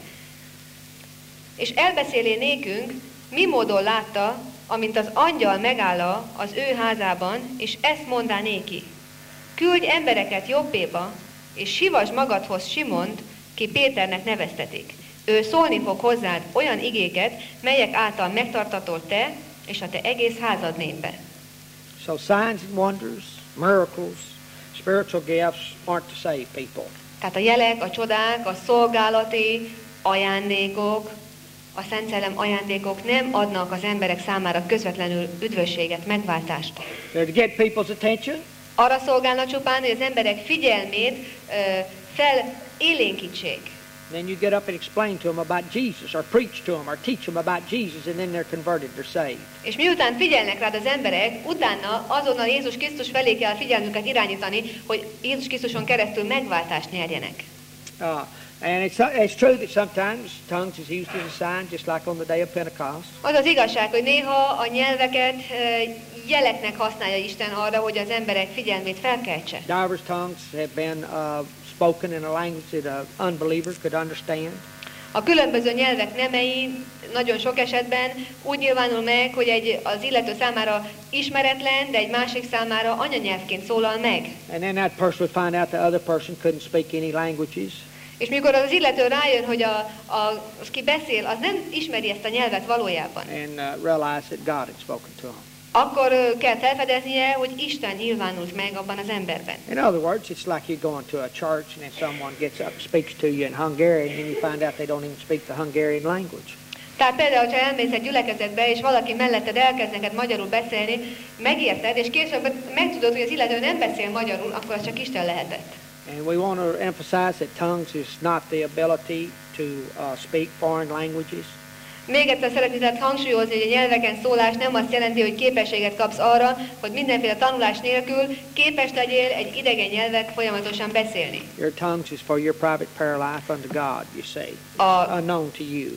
És elbeszélé nékünk, mi módon látta, amint az angyal megáll az ő házában, és ezt mondá néki. Küldj embereket Jobbéba, és sivasd magadhoz Simont, ki Péternek neveztetik. Ő szólni fog hozzád olyan igéket, melyek által megtartatol te, és a te egész házad népe. So signs and wonders, miracles, spiritual gifts aren't to save people. Tehát a jelek, a csodák, a szolgálati ajándékok, a Szent Szellem ajándékok nem adnak az emberek számára közvetlenül üdvösséget, megváltást. They're to get people's attention. Arra szolgálna csupán, hogy az emberek figyelmét uh, felélénkítsék. Then you get up and explain to them about Jesus, or preach to them, or teach them about Jesus, and then they're converted, they're saved. És miután figyelnek rád az emberek, utána azonnal Jézus Krisztus felé kell figyelmüket irányítani, hogy Jézus Krisztuson keresztül megváltást nyerjenek. Uh, and it's, it's true that sometimes tongues is used as a sign, just like on the day of Pentecost. Az az igazság, hogy néha a nyelveket uh, jeleknek használja Isten arra, hogy az emberek figyelmét felkeltse. Divers tongues have been uh, spoken in a language that uh, unbelievers could understand. A különböző nyelvek nemei nagyon sok esetben úgy nyilvánul meg, hogy egy, az illető számára ismeretlen, de egy másik számára anyanyelvként szólal meg. And then that person would find out the other person couldn't speak any languages. És mikor az illető rájön, hogy a, a, az, ki beszél, az nem ismeri ezt a nyelvet valójában. And uh, realize that God had spoken to him. Akkor uh, kell felfedeznie, hogy Isten nyilvánult meg abban az emberben. In other words, it's like you going to a church and then someone gets up and speaks to you in Hungarian and you find out they don't even speak the Hungarian language. Tehát például, ha elmész egy gyülekezetbe, és valaki melletted elkezd neked magyarul beszélni, megérted, és később megtudod, hogy az illető nem beszél magyarul, akkor az csak Isten lehetett. And we want to emphasize that tongues is not the ability to uh, speak foreign languages. Még egyszer szeretném tehát hangsúlyozni, hogy a nyelveken szólás nem azt jelenti, hogy képességet kapsz arra, hogy mindenféle tanulás nélkül képes legyél egy idegen nyelvet folyamatosan beszélni. Your tongues is for your private prayer life unto God, you say, A, unknown to you.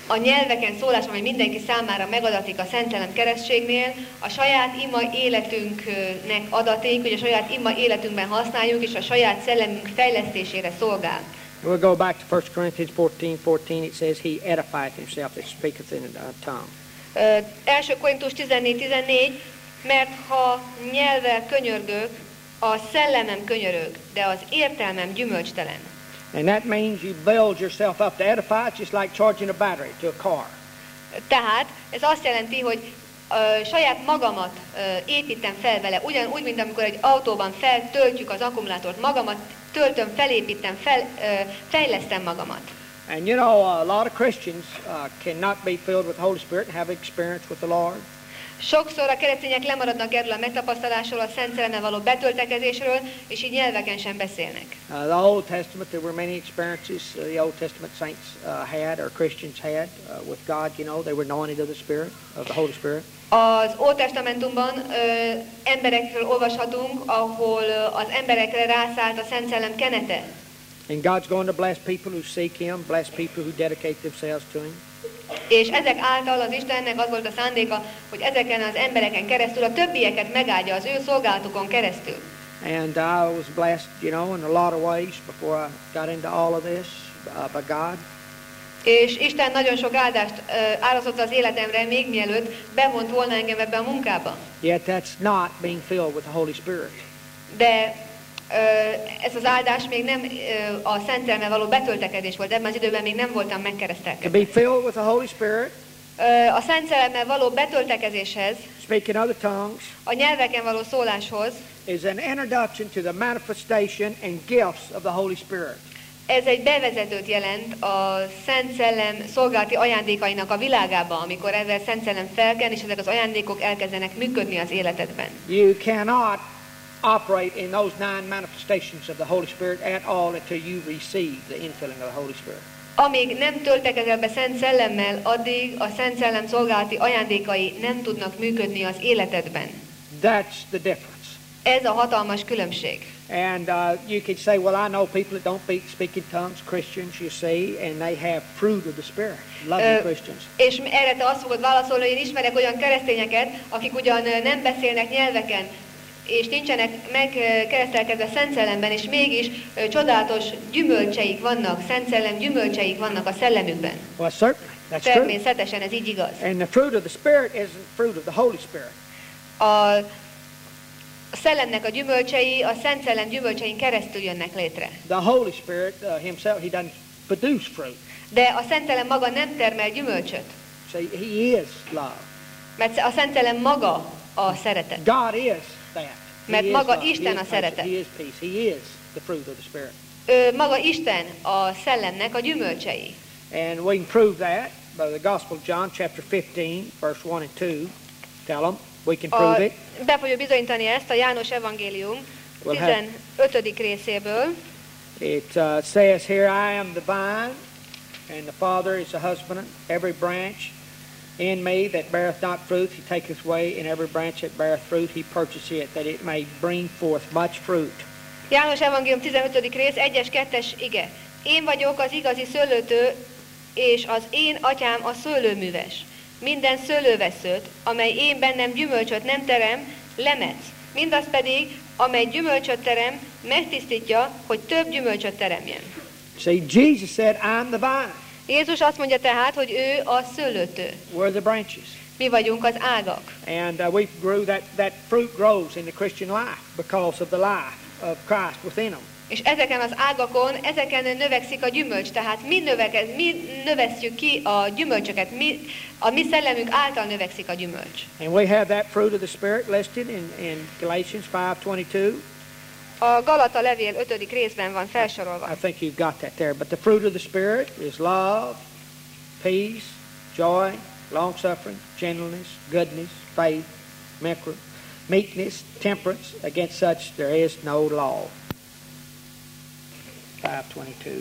a nyelveken szólás, amely mindenki számára megadatik a Szent Szellem keresztségnél, a saját ima életünknek adaték, hogy a saját ima életünkben használjuk, és a saját szellemünk fejlesztésére szolgál. We'll go back to First Corinthians fourteen fourteen. It says, he edifieth himself that speaketh in a tongue. Ö, első Korintus tizennégy tizennégy, mert ha nyelvvel könyörgök, a szellemem könyörög, de az értelmem gyümölcstelen. And that means you build yourself up to edify. It's just like charging a battery to a car. Tehát ez azt jelenti, hogy ö, saját magamat ö, építem fel vele, ugyanúgy, mint amikor egy autóban feltöltjük az akkumulátort, magamat töltöm, felépítem, fel, ö, fejlesztem magamat. And you know, a lot of Christians uh, cannot be filled with the Holy Spirit and have experience with the Lord. Sokszor a keresztények lemaradnak erről a megtapasztalásról, a Szent Szellemmel való betöltekezésről, és így nyelveken sem beszélnek. Uh, the Old Testament, there were many experiences uh, the Old Testament saints uh, had, or Christians had, uh, with God. You know, they were anointed of the Spirit, of the Holy Spirit. Az Ótestamentumban ö, emberekről olvashatunk, ahol ö, az emberekre rászállt a Szent Szellem kenete. And God's going to bless people who seek Him, bless people who dedicate themselves to Him. És ezek által az Istennek az volt a szándéka, hogy ezeken az embereken keresztül a többieket megáldja az ő szolgálatukon keresztül. And I was blessed, you know, in a lot of ways before I got into all of this uh, by God. És Isten nagyon sok áldást uh, árazott az életemre, még mielőtt bevont volna engem ebbe a munkába. Yet that's not being filled with the Holy Spirit. De uh, ez az áldás még nem uh, a Szent Szellemmel való betöltekezés volt, ebben az időben még nem voltam To megkeresztelkedve. be filled with the Holy Spirit, Uh, a Szent Szellemmel való betöltekezéshez, speaking other tongues, a nyelveken való szóláshoz, is an introduction to the manifestation and gifts of the Holy Spirit. ez egy bevezetőt jelent a Szent Szellem szolgálati ajándékainak a világába, amikor ezzel Szent Szellem felken, és ezek az ajándékok elkezdenek működni az életedben. You cannot operate in those nine manifestations of the Holy Spirit at all until you receive the infilling of the Holy Spirit. Amíg nem töltekezel be Szent Szellemmel, addig a Szent Szellem szolgálati ajándékai nem tudnak működni az életedben. That's the difference. Ez a hatalmas különbség. And uh, you can say, well, I know people that don't speak, speak in tongues, Christians, you see, and they have fruit of the Spirit, loving Ö, Christians. És erre te azt fogod válaszolni, hogy én ismerek olyan keresztényeket, akik ugyan ö, nem beszélnek nyelveken, és nincsenek megkeresztelkedve Szent Szellemben, és mégis ö, csodálatos gyümölcseik vannak, Szent Szellem gyümölcseik vannak a szellemükben. Well, certainly, that's true. Természetesen ez így igaz. And the fruit of the Spirit isn't fruit of the Holy Spirit. A A szellemnek a gyümölcsei, a Szent Szellem gyümölcsein keresztül jönnek létre. The Holy Spirit uh, himself, he doesn't produce fruit. De a Szent Szellem maga nem termel gyümölcsöt, See, he is love. mert a Szent Szellem maga a szeretet. God is that. He Mert is maga love. He Isten is a patience. szeretet. He is peace. He is the fruit of the Spirit. Ő, maga Isten a szellemnek a gyümölcsei. And we can prove that by the Gospel of John, chapter fifteen, verse one and two. Tell them. We can A, prove it. be fogjuk bizonyítani ezt a János evangélium Well, have- tizenötödik részéből. It uh, says here, I am the vine, and the Father is the husbandman. Every branch in me that beareth not fruit, he taketh away, and every branch that beareth fruit, he purges it, that it may bring forth much fruit. János evangélium tizenötödik rész, egyes, kettes ige. Én vagyok az igazi szőlőtő, és az én atyám a szőlőműves. Minden szőlőveszőt, amely én bennem gyümölcsöt nem terem, lemetsz. Mindaz pedig, amely gyümölcsöt terem, megtisztítja, hogy több gyümölcsöt teremjen. See, Jesus said, I'm the vine. Jézus azt mondja tehát, hogy ő a szőlőtő. We're the branches. Mi vagyunk az ágak. And uh, we grew that, that fruit grows in the Christian life because of the life of Christ within them. És ezeken az ágakon, ezeken növekszik a gyümölcs, tehát mi, növekez, mi növesztjük ki a gyümölcsöket, mi, a mi szellemünk által növekszik a gyümölcs. And we have that fruit of the Spirit listed in, in Galatians five twenty-two. A Galata levél ötödik részben van felsorolva. I think you've got that there. But the fruit of the Spirit is love, peace, joy, long-suffering, gentleness, goodness, faith, meekness, temperance. Against such there is no law. five twenty-two.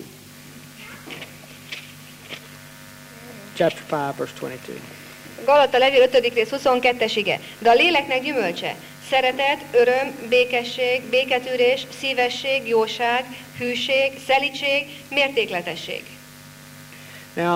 Chapter five, verse twenty-two. Galata levél ötödik rész huszonkettes ige. De a léleknek gyümölcse: szeretet, öröm, békesség, béketűrés, szívesség, jóság, hűség, szelídség, mértékletesség. Now,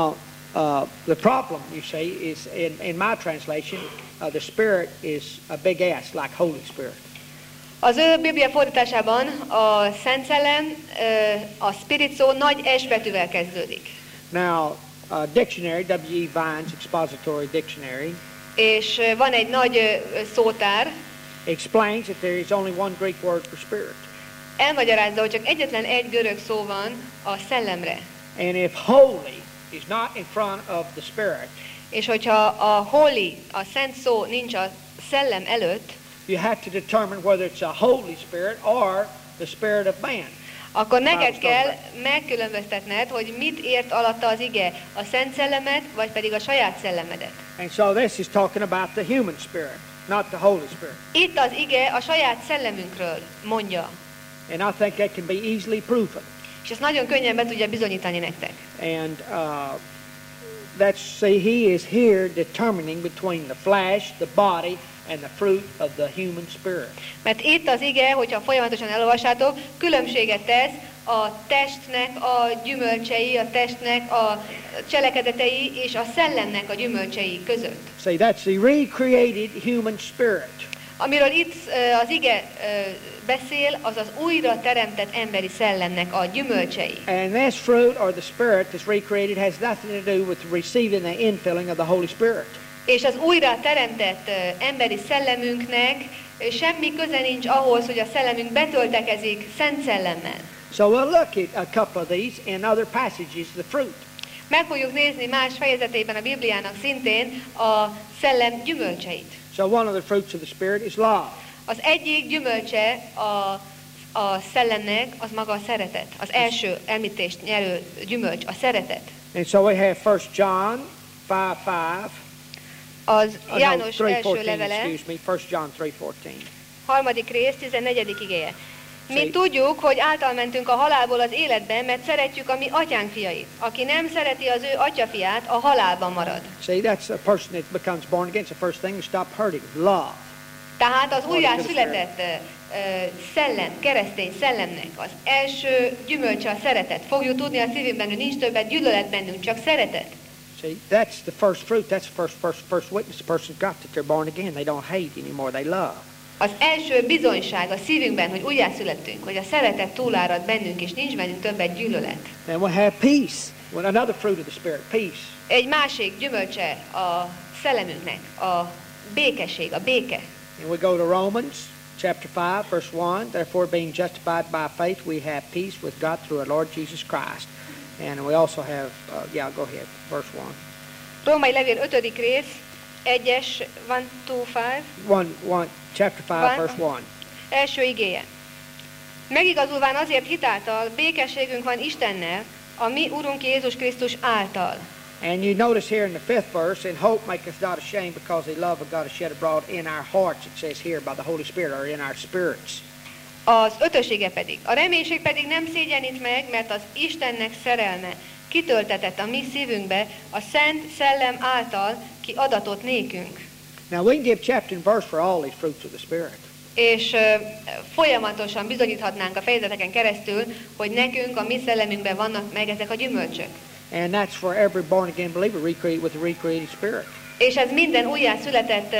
Uh, the problem, you see, is in, in my translation, uh, the Spirit is a big S, like Holy Spirit. Az ő Biblia fordításában a Szent Szellem, a Spirit szó nagy S betűvel kezdődik. Now, uh, dictionary, W E Vine's Expository Dictionary, És van egy nagy szótár, explains that there is only one Greek word for spirit. elmagyarázza, hogy csak egyetlen egy görög szó van a szellemre. And if holy is not in front of the Spirit, És hogyha a holy, a szent szó nincs a szellem előtt, you have to determine whether it's a Holy Spirit or the Spirit of man. akkor neked kell megkülönböztetned, hogy mit ért alatta az ige, a szent szellemet, vagy pedig a saját szellemedet. And so this is talking about the human spirit, not the Holy Spirit. Itt az ige a saját szellemünkről mondja. And I think that can be easily proven. És ezt nagyon könnyen be tudja bizonyítani nektek. And uh, that's, see, he is here determining between the flesh, the body, and the fruit of the human spirit. Mert itt az ige, hogyha folyamatosan elolvassátok, különbséget tesz a testnek a gyümölcsei, a testnek a cselekedetei és a szellemnek a gyümölcsei között. See, that's the recreated human spirit. Amiről itt az ige beszél, az az újra teremtett emberi szellemnek a gyümölcsei. And this fruit or the spirit that's recreated has nothing to do with receiving the infilling of the Holy Spirit. És az újra teremtett emberi szellemünknek semmi köze nincs ahhoz, hogy a szellemünk betöltekezik Szent Szellemmel. So we'll look at a couple of these in other passages, the fruit. Meg fogjuk nézni más fejezetében a Bibliának szintén a szellem gyümölcseit. So one of the fruits of the Spirit is love. Az egyik gyümölcse a, a szellemnek az maga a szeretet. Az első említést nyerő gyümölcs, a szeretet. And so we have First John five five. Az Oh, János no, első three fourteen, levele, excuse me, First John three fourteen. harmadik rész, tizennegyedik igéje. Mi Szép. tudjuk, hogy által mentünk a halálból az életbe, mert szeretjük a mi atyánk fiait. Aki nem szereti az ő atyafiát, a halálban marad. See, that's a person that becomes born again. It's the first thing to stop hurting. Love. Tehát az újjászületett ö, ö, szellem, keresztény szellemnek az első gyümölcse a szeretet. Fogjuk tudni a szívünkben, hogy nincs többet gyűlölet bennünk, csak szeretet. See, that's the first fruit. That's the first, first, first witness the person's got that they're born again. They don't hate anymore. They love. Az első bizonyság a szívünkben, hogy újjászülettünk, hogy a szeretet túlárad bennünk, és nincs bennünk többet gyűlölet. And we have peace. Well, another fruit of the Spirit, peace. Egy másik gyümölcse a szellemünknek, a békesség, a béke. And we go to Romans chapter five, verse one. Therefore, being justified by faith, we have peace with God through our Lord Jesus Christ. And we also have, uh, yeah, go ahead, verse one. Római levél ötödik rész, egyes, one, two, five. One, one, chapter five, One. verse one. Első igéje. Megigazulván azért hitáltal, békességünk van Istennel, a mi Urunk Jézus Krisztus által. And you notice here in the fifth verse, and hope maketh not ashamed, because the love of God is shed abroad in our hearts, it says here, by the Holy Spirit, or in our spirits. Az ötösége pedig. A reménység pedig nem szégyenít meg, mert az Istennek szerelme kitöltetett a mi szívünkbe a Szent Szellem által, ki adatott nékünk. Now we can give chapter and verse for all these fruits of the Spirit. És uh, folyamatosan bizonyíthatnánk a fejezeteken keresztül, hogy nekünk a mi szellemünkben vannak meg ezek a gyümölcsök. And that's for every born again believer recreated with the recreated Spirit. És ez minden újjászületett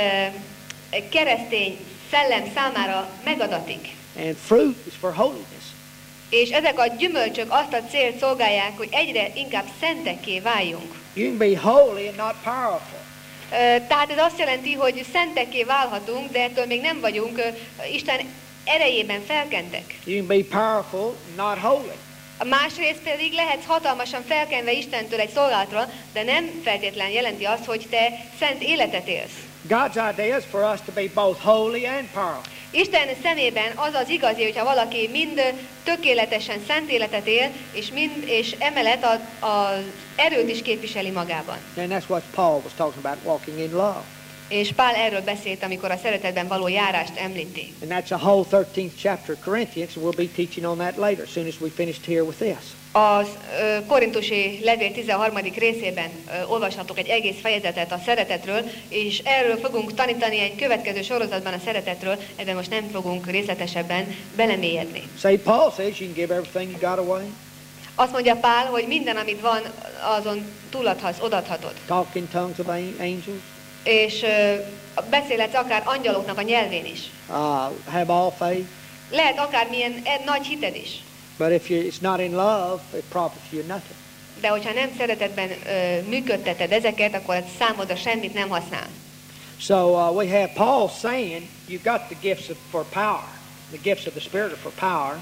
uh, keresztény szellem számára megadatik. And fruit is for holiness. És ezek a gyümölcsök azt a célt szolgálják, hogy egyre inkább szentekké váljunk. You can be holy and not powerful. Tehát ez azt jelenti, hogy szentekké válhatunk, de ettől még nem vagyunk Isten erejében felkentek. You can be powerful, not holy. A másrészt pedig lehetsz hatalmasan felkenve Istentől egy szolgálatra, de nem feltétlen jelenti azt, hogy te szent életet élsz. God's idea is for us to be both holy and powerful. Isten szemében az az igazi, hogyha valaki mind tökéletesen szent életet él, és, mind, és emellett az erőt is képviseli magában. And that's what Paul was talking about, walking in love. És Pál erről beszélt, amikor a szeretetben való járást említi. And that's a whole thirteenth chapter of Corinthians, and we'll be teaching on that later, as soon as we finished here with this. Az ö, korintusi levél tizenharmadik részében ö, olvashatok egy egész fejezetet a szeretetről, és erről fogunk tanítani egy következő sorozatban a szeretetről, ebben most nem fogunk részletesebben belemélyedni. Saint Paul says you can give everything you got away. Azt mondja Pál, hogy minden, amit van, azon túladhatsz, odaadhatod. Talk in tongues of an- angels. És ö, beszélhetsz akár angyaloknak a nyelvén is. Uh, have all faith. Lehet akármilyen egy nagy hited is. But if you, it's not in love, it profits you nothing. De hogyha nem szeretetben ö, működteted ezeket, akkor ez számodra semmit nem használ. So uh, we have Paul saying you got the gifts of, for power. The gifts of the Spirit are for power.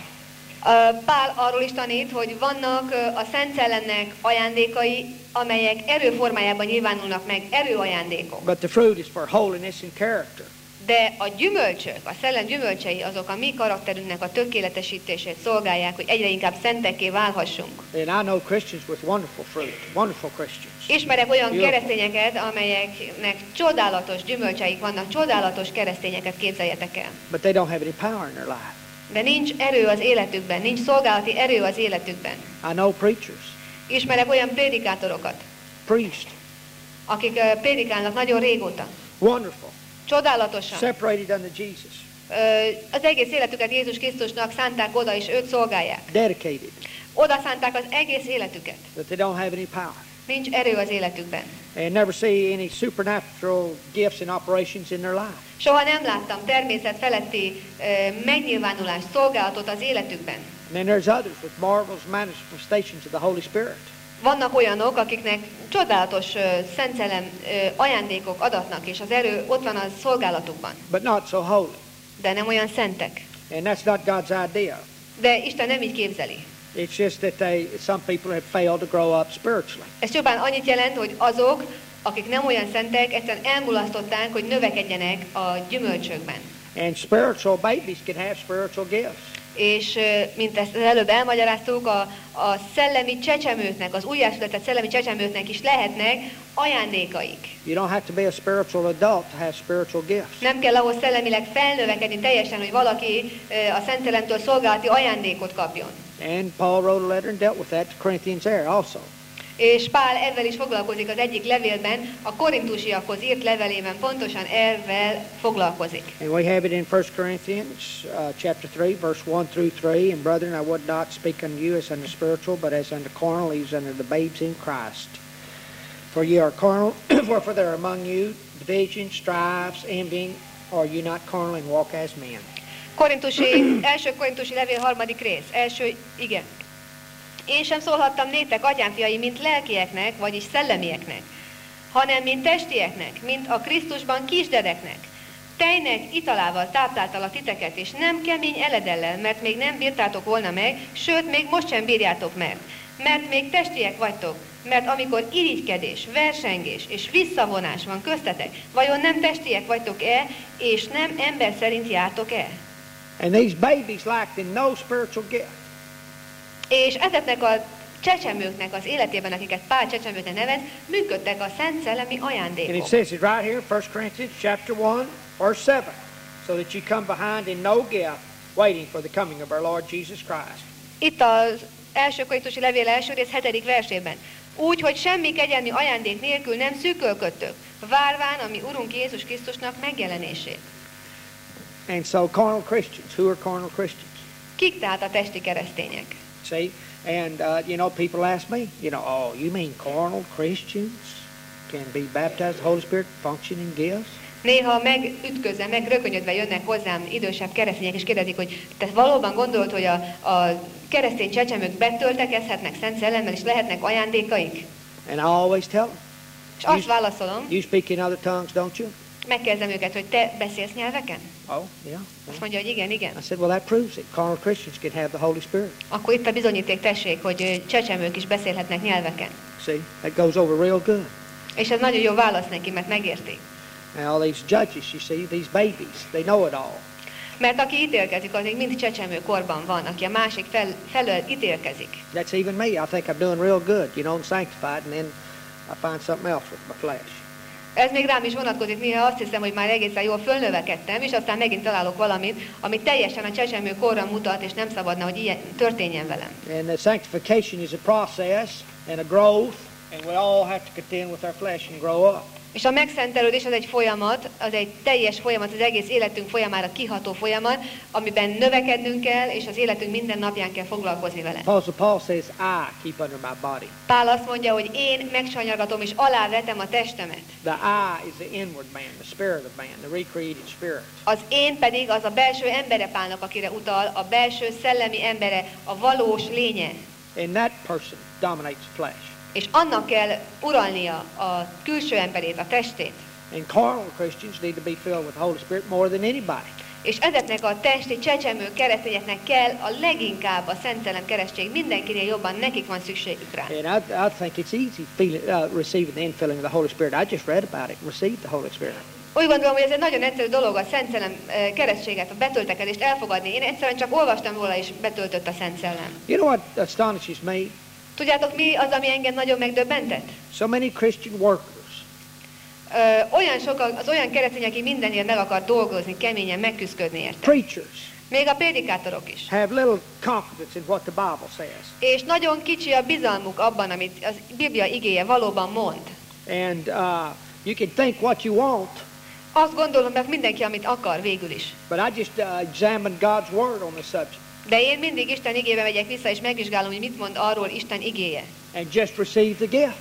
Ö, Pál arról is tanít, hogy vannak ö, a Szent Szellemnek ajándékai, amelyek erőformájában nyilvánulnak meg, erőajándékok. But the fruit is for holiness and character. De a gyümölcsök, a szellem gyümölcsei azok a mi karakterünknek a tökéletesítését szolgálják, hogy egyre inkább szentekké válhassunk. And I know Christians with wonderful fruit, wonderful Christians. Ismerek olyan Beautiful. keresztényeket, amelyeknek csodálatos gyümölcseik vannak, csodálatos keresztényeket képzeljetek el. But they don't have any power in their life. De nincs erő az életükben, nincs szolgálati erő az életükben. I know preachers, Ismerek olyan prédikátorokat, priests, akik ö, prédikálnak nagyon régóta. wonderful, Csodálatosan. separated unto Jesus, Ö, Az egész életüket Jézus Krisztusnak szánták oda, és őt szolgálják. dedicated, Oda szánták az egész életüket. but they don't have any power. Nincs erő az életükben. And never see any supernatural gifts and operations in their life. Soha nem láttam természet feletti ö, megnyilvánulást, szolgálatot az életükben. And then there's others with marvelous manifestations of the Holy Spirit. Vannak olyanok, akiknek csodálatos ö, Szent Szellem ö, ajándékok adatnak, és az erő ott van a szolgálatukban. But not so holy. De nem olyan szentek. And that's not God's idea. De Isten nem így képzeli. It's just that they, some people have failed to grow up spiritually. Ez csupán annyit jelent, hogy azok, akik nem olyan szentek, egyszerűen elmulasztották, hogy növekedjenek a gyümölcsökben. And spiritual babies can have spiritual gifts. És ö, mint ezt az előbb elmagyaráztuk, a, a szellemi csecsemőknek, az újjászületett szellemi csecsemőknek is lehetnek ajándékaik. You don't have to be a spiritual adult to have spiritual gifts. Nem kell ahhoz szellemileg felnövekedni teljesen, hogy valaki ö, a Szent Szellemtől szolgálati ajándékot kapjon. And Paul wrote a letter and dealt with that to Corinthians there also. És Pál ezzel is foglalkozik az egyik levélben, a korintusiakhoz írt levelében pontosan ezzel foglalkozik. And we have it in First Corinthians uh, chapter three, verse one through three. And brethren, I would not speak unto you as unto spiritual, but as unto carnal, as unto the babes in Christ. For ye are carnal, wherefore there are among you divisions, strifes, envying. Are you not carnal and walk as men? Korintusi, első korintusi levél harmadik rész, első igen. Én sem szólhattam nétek, atyámfiai, mint lelkieknek, vagyis szellemieknek, hanem mint testieknek, mint a Krisztusban kisdedeknek. Tejnek, italával tápláltalak titeket, és nem kemény eledellel, mert még nem bírtátok volna meg, sőt, még most sem bírjátok meg. Mert még testiek vagytok, mert amikor irigykedés, versengés és visszavonás van köztetek, vajon nem testiek vagytok-e, és nem ember szerint jártok-e? And these babies lacked in no spiritual gift. És ezeknek a csecsemőknek az életében, akiket Pál csecsemőknek nevez, működtek a szent szellemi And it ajándékok. says it right here, First Corinthians chapter one, verse seven. So that you come behind in no gift, waiting for the coming of our Lord Jesus Christ. Itt az első korintusi levél első rész hetedik versében. Úgy, hogy semmi kegyelmi ajándék nélkül nem szűkölködtök, várván a mi Urunk Jézus Krisztusnak megjelenését. And so carnal Christians, who are carnal Christians? Kik tehát a testi keresztények? See, and uh, you know, people ask me, you know, oh, you mean carnal Christians can be baptized with the Holy Spirit, functioning gifts? Néha megütközve, megrökönyödve jönnek hozzám idősebb keresztények, és kérdezik, hogy te valóban gondolod, hogy a, a keresztény csecsemők betöltekezhetnek Szent Szellemmel, és lehetnek ajándékaik? And I always tell them, És azt válaszolom, you speak in other tongues, don't you? megkérdezem őket, hogy te beszélsz nyelveken? Oh, yeah. Azt mondja, hogy igen, igen. I said, well, that proves it. Carnal Christians can have the Holy Spirit. Akkor itt a bizonyíték, tessék, hogy ö, csecsemők is beszélhetnek nyelveken. See, that goes over real good. És ez nagyon jó válasz neki, mert megérti. And all these judges, you see, these babies, they know it all. Mert aki ítélkezik, az még mind csecsemő korban van, aki a másik fel, felől ítélkezik. That's even me. I think I'm doing real good, you know, and sanctified, and then I find something else with my flesh. Ez még rám is vonatkozik, néha azt hiszem, hogy már egészen jól fölnövekedtem, és aztán megint találok valamit, ami teljesen a csecsemő korra mutat, és nem szabadna, hogy ilyen történjen velem. And the sanctification is a process and a growth, and we all have to contend with our flesh and grow up. És a megszentelődés az egy folyamat, az egy teljes folyamat, az egész életünk folyamára kiható folyamat, amiben növekednünk kell, és az életünk minden napján kell foglalkozni vele. Apostle Paul says, I keep under my body. Pál azt mondja, hogy én megsanyargatom és alávetem a testemet. The I is the inward man, the spirit of man, the recreated spirit. Az én pedig az a belső embere Pálnak, akire utal, a belső szellemi embere, a valós lénye. And that person dominates the flesh. És annak kell uralnia a külső emberét, a testét. And carnal Christians need to be filled with the Holy Spirit more than anybody. És ezeknek a testi csecsemő keresztényeknek kell a leginkább a Szent Szellem keresztség, mindenkinél jobban, nekik van szükségük rá. And I, I think it's easy feeling, uh, receiving the infilling of the Holy Spirit. I just read about it. Receive the Holy Spirit. Úgy gondolom, hogy ez egy nagyon egyszerű dolog a Szent Szellem keresztséget, a betöltekezést elfogadni. Én egyszerűen csak olvastam róla, és betöltött a Szent Szellem. You know what astonishes me? Tudjátok, mi az, ami engem nagyon megdöbbentett? So many Christian workers Ö, olyan sok az olyan keresztény, aki mindenért meg akar dolgozni, keményen megküzdködni érte. preachers Még a prédikátorok is. have little confidence in what the Bible says. És nagyon kicsi a bizalmuk abban, amit az Biblia igéje valóban mond. And uh, you can think what you want, Azt gondolom, hogy mindenki, amit akar végül is. but I just uh, examined God's Word on this subject De én mindig Isten igébe megyek vissza, és megvizsgálom, hogy mit mond arról Isten igéje. and just received the gift.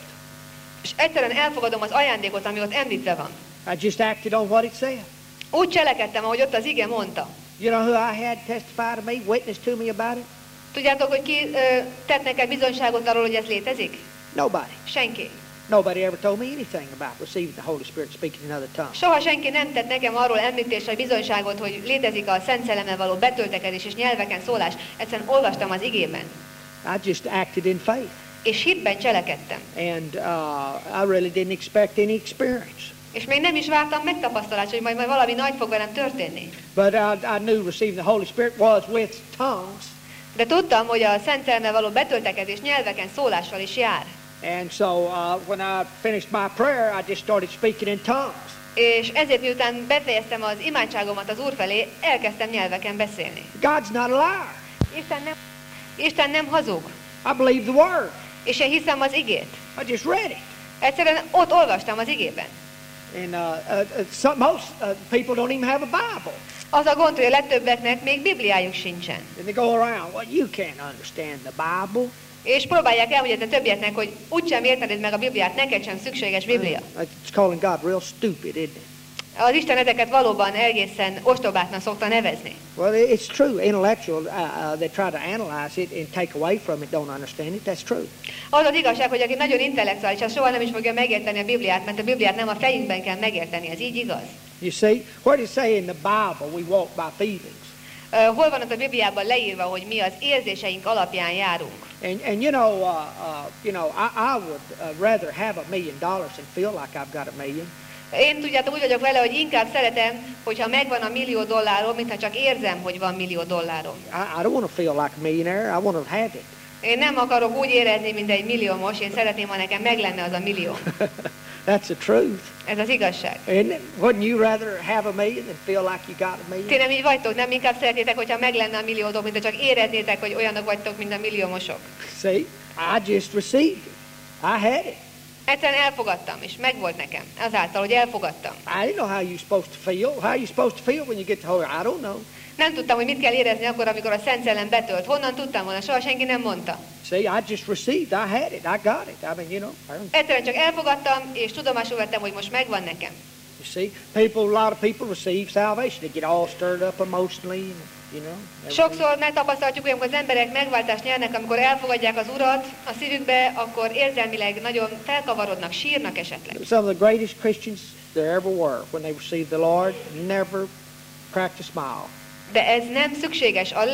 És egyszerűen elfogadom az ajándékot, ami ott említve van. I just acted on what it said. Úgy cselekedtem, ahogy ott az ige mondta. You know who I had testify to me, witness to me about it? Tudjátok, hogy ki ö, tett neked bizonyságot arról, hogy ez létezik? Nobody. Senki. Nobody ever told me anything about receiving the Holy Spirit, speaking in other tongues. Soha senki nem tett nekem arról említést, vagy bizonyságot, hogy létezik a Szent Szellemmel való betöltekezés és nyelveken szólás. Egyszerűen olvastam az igében. I just acted in faith. És hitben cselekedtem. And uh, I really didn't expect any experience. És még nem is vártam megtapasztalást, hogy majd, majd valami nagy fog velem történni. But I, I knew receiving the Holy Spirit was with tongues. De tudtam, hogy a Szent Szellemmel való betöltekezés nyelveken szólással is jár. And so uh, when I finished my prayer, I just started speaking in tongues. És ezért miután befejeztem az imádságomat az Úr felé, elkezdtem nyelveken beszélni. God's not a liar. Isten nem, Isten nem hazug. I believe the Word. És én hiszem az igét. I just read it. Egyszerűen ott olvastam az igében. And uh, uh, uh, some, most uh, people don't even have a Bible. Az a gond, hogy a legtöbbeknek még Bibliájuk sincsen. And they go around, well, you can't understand the Bible. És próbálják elmondani a többieknek, hogy úgysem értened meg a Bibliát, neked sem szükséges Biblia. It's calling God real stupid, isn't it? Az Isten ezeket valóban egészen ostobáknak szokta nevezni. Well, it's true. Intellectual, uh, uh, they try to analyze it and take away from it, don't understand it. That's true. Az az igazság, hogy aki nagyon intellektuális, az soha nem is fogja megérteni a Bibliát, mert a Bibliát nem a fejünkben kell megérteni, ez így igaz. You see, where does it say in the Bible we walk by feelings? Uh, hol van az a Bibliában leírva, hogy mi az érzéseink alapján járunk? And, and you know, uh, uh, you know, I, I would uh, rather have a million dollars than feel like I've got a million. Én tudjátok, úgy vagyok vele, hogy inkább szeretem, hogyha megvan a millió dollárom, mintha csak érzem, hogy van millió dollárom. I, I don't want to feel like a millionaire. I want to have it. Én nem akarok úgy érezni, mint egy milliómos, én szeretném, ha nekem meg lenne az a millió. That's the truth. Ez az igazság. And wouldn't you rather have a million than feel like you got a Ti million? nem így vagytok, nem inkább szeretnétek, hogyha meg lenne a milliótok, mint ha csak éreznétek, hogy olyanok vagytok, mint a milliómosok. See, I just received it. I had it. Egyszerűen elfogadtam, és megvolt nekem. Azáltal, hogy elfogadtam. I didn't know how you're supposed to feel. How are you supposed to feel when you get the Holy Spirit? I don't know. Nem tudtam, hogy mit kell érezni akkor, amikor a Szent Szellem betölt. Honnan tudtam volna? Soha senki nem mondta. See, I just received. I had it. I got it. I mean, you know. I don't, Egyszerűen csak elfogadtam, és tudomásul vettem, hogy most megvan nekem. you see, people, a lot of people receive salvation. They get all stirred up emotionally, and, you know. everything. Sokszor megtapasztaljuk, hogy amikor az emberek megváltást nyernek, amikor elfogadják az Urat a szívükbe, akkor érzelmileg nagyon felkavarodnak, sírnak esetleg. Some of the greatest Christians there ever were, when they received the Lord, never cracked a smile. De ez nem szükséges. A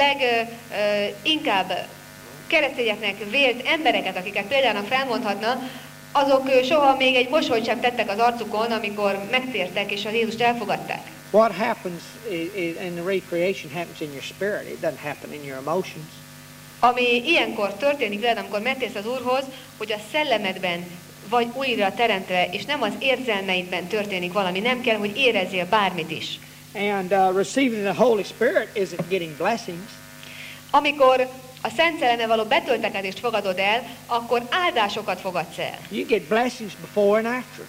leginkább keresztényeknek vélt embereket, akiket például felmondhatna, azok ö, soha még egy mosolyt sem tettek az arcukon, amikor megtértek és a Jézust elfogadták. What happens i- i- in the recreation happens in your spirit. It doesn't happen in your emotions. Ami ilyenkor történik veled, amikor megtérsz az Úrhoz, hogy a szellemedben vagy újra teremtve, és nem az érzelmeidben történik valami, nem kell, hogy érezzél bármit is. And uh, receiving the Holy Spirit isn't getting blessings. Amikor a Szent Szellemmel való betöltekezést fogadod el, akkor áldásokat fogadsz el. You get blessings before and after.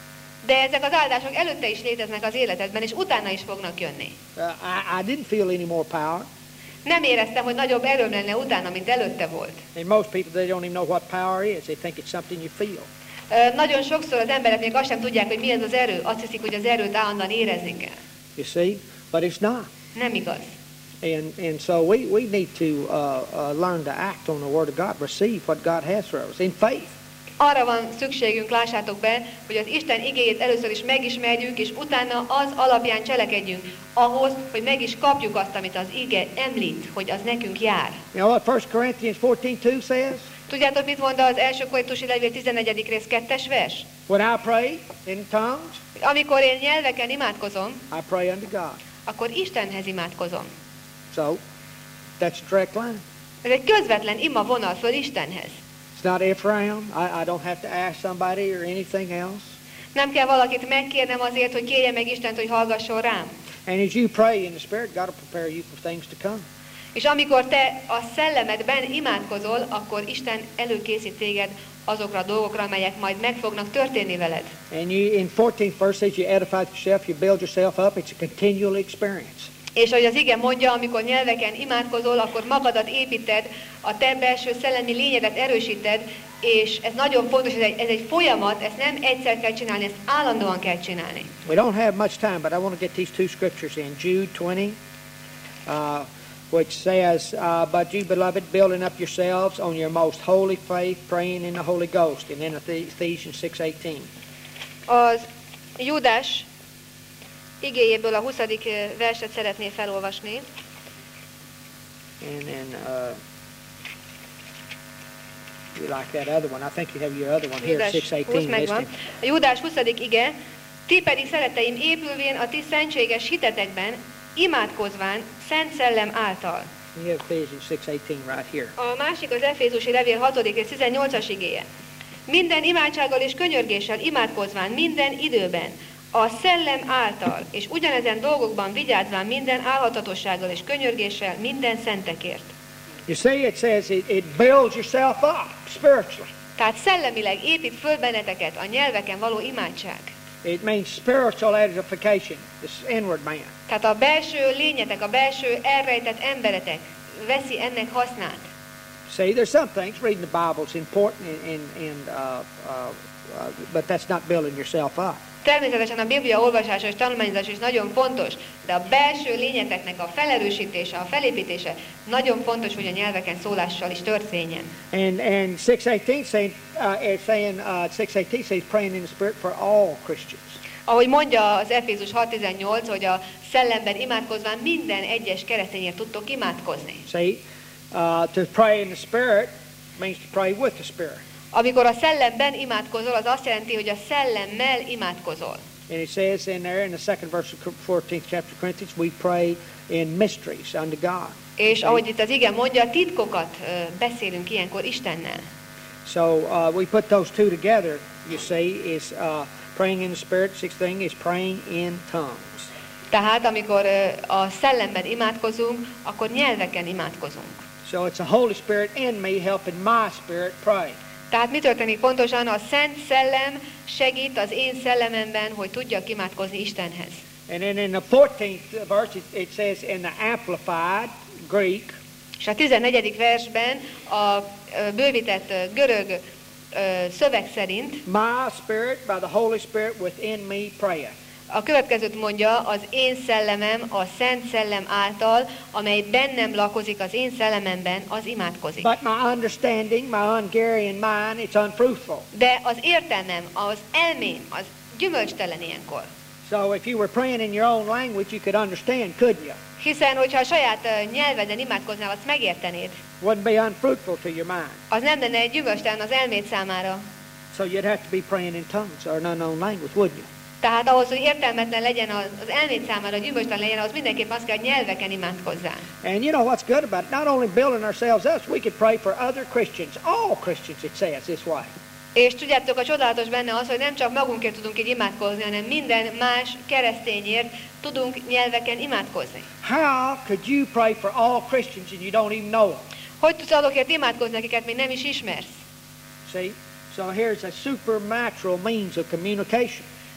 De ezek az áldások előtte is léteznek az életedben, és utána is fognak jönni. Uh, I, I didn't feel any more power. Nem éreztem, hogy nagyobb erőm lenne utána, mint előtte volt. And most people, they don't even know what power is. They think it's something you feel. Ö, nagyon sokszor az emberek még azt sem tudják, hogy mi ez az erő. Azt hiszik, hogy az erőt állandóan érezni kell. You see? But it's not. Nem igaz. And and so we, we need to uh, uh, learn to act on the Word of God, receive what God has for us in faith. Arra van szükségünk, lássátok be, hogy az Isten igéjét először is megismerjük, és utána az alapján cselekedjünk, ahhoz, hogy meg is kapjuk azt, amit az ige említ, hogy az nekünk jár. You know what First Corinthians fourteen two says? Tudjátok, mit mond az első Korintusi levél tizennegyedik rész kettes vers? When I pray in tongues, Amikor én nyelveken imádkozom, I pray unto God. akkor Istenhez imádkozom. So, that's a direct line. Ez egy közvetlen ima vonal föl Istenhez. It's not Ephraim. I, I don't have to ask somebody or anything else. Nem kell valakit megkérnem azért, hogy kérje meg Istent, hogy hallgasson rám. And as you pray in the Spirit, God will prepare you for things to come. És amikor te a szellemedben imádkozol, akkor Isten előkészít téged azokra a dolgokra, amelyek majd meg fognak történni veled. And you, in fourteenth verse says, you edify yourself, you build yourself up. It's a continual experience. És ahogy az ige mondja, amikor nyelveken imádkozol, akkor magadat építed, a te belső szellemi lényedet erősíted, és ez nagyon fontos, ez egy, ez egy folyamat, ezt nem egyszer kell csinálni, ezt állandóan kell csinálni. We don't have much time, but I want to get these two scriptures in. Jude twenty, uh, which says, uh, but you, beloved, building up yourselves on your most holy faith, praying in the Holy Ghost. And then Ephesians six eighteen. Az Júdás igéjéből a huszadik verset szeretné felolvasni. And then uh, you like that other one. I think you have your other one here, Júdás six húsz eighteen. megvan. A Júdás huszadik ige, ti pedig, szeretteim, épülvén a ti szentséges hitetekben, imádkozván Szent Szellem által. You have Ephesians six eighteen right here. A másik az Efézusi levél hatodik és tizennyolcas igéje. Minden imádsággal és könyörgéssel imádkozván minden időben, a szellem által, és ugyanezen dolgokban vigyázván minden álhatatossággal és könyörgéssel minden szentekért. You see, it says it, it builds yourself up spiritually. Tehát szellemileg épít föl benneteket a nyelveken való imádság. It means spiritual edification, this inward man. Tehát a belső lényetek, a belső elrejtett emberetek veszi ennek hasznát. See, there's some things, reading the Bible is important, in, in, in, uh, uh, uh, but that's not building yourself up. Természetesen a Biblia olvasása és tanulmányozás is nagyon fontos, de a belső lényeteknek a felerősítése, a felépítése nagyon fontos, hogy a nyelveken szólással is történjen. And and six eighteen saying, uh, is saying uh, six eighteen says praying in the Spirit for all Christians. Ahogy mondja az Efézus hat tizennyolc, hogy a szellemben imádkozván minden egyes keresztényért tudtok imádkozni. See, uh, to pray in the Spirit means to pray with the Spirit. Amikor a szellemben imádkozol, az azt jelenti, hogy a szellemmel imádkozol. And it says in there in the second verse of fourteenth chapter of Corinthians, we pray in mysteries unto God. És ahogy itt az ige mondja, titkokat uh, beszélünk ilyenkor Istennel. So uh, we put those two together, you see, is uh, praying in the Spirit. Sixth thing is praying in tongues. Tehát amikor uh, a szellemben imádkozunk, akkor nyelveken imádkozunk. So it's the Holy Spirit in me helping my spirit pray. Tehát mi történik pontosan? A Szent Szellem segít az én szellememben, hogy tudjak imádkozni Istenhez. And then in the fourteenth verse, it, it says in the Amplified Greek, És a tizennegyedik versben a ö, bővített ö, görög ö, szöveg szerint my spirit by the Holy Spirit within me prayeth. a következőt mondja, az én szellemem a Szent Szellem által, amely bennem lakozik az én szellememben, az imádkozik. But my understanding, my Hungarian mind, it's unfruitful. De az értelmem, az elmém, az gyümölcstelen ilyenkor. So if you were praying in your own language, you could understand, couldn't you? Hiszen, hogyha a saját uh, nyelveden imádkoznál, azt megértenéd. Wouldn't be unfruitful to your mind. Az nem lenne egy gyümölcstelen az elméd számára. So you'd have to be praying in tongues or an unknown language, wouldn't you? Tehát ahhoz, hogy értelmetlen legyen az, az elméd számára, gyümölcstelen legyen, az mindenképp azt kell, hogy nyelveken imádkozzál. And you know what's good about it? Not only building ourselves up, we could pray for other Christians. All Christians, it says this way. És tudjátok, a csodálatos benne az, hogy nem csak magunkért tudunk így imádkozni, hanem minden más keresztényért tudunk nyelveken imádkozni. How could you pray for all Christians and you don't even know them? Hogy tudsz azokért imádkozni, akiket még nem is ismersz? See? So here's a supernatural means of communication.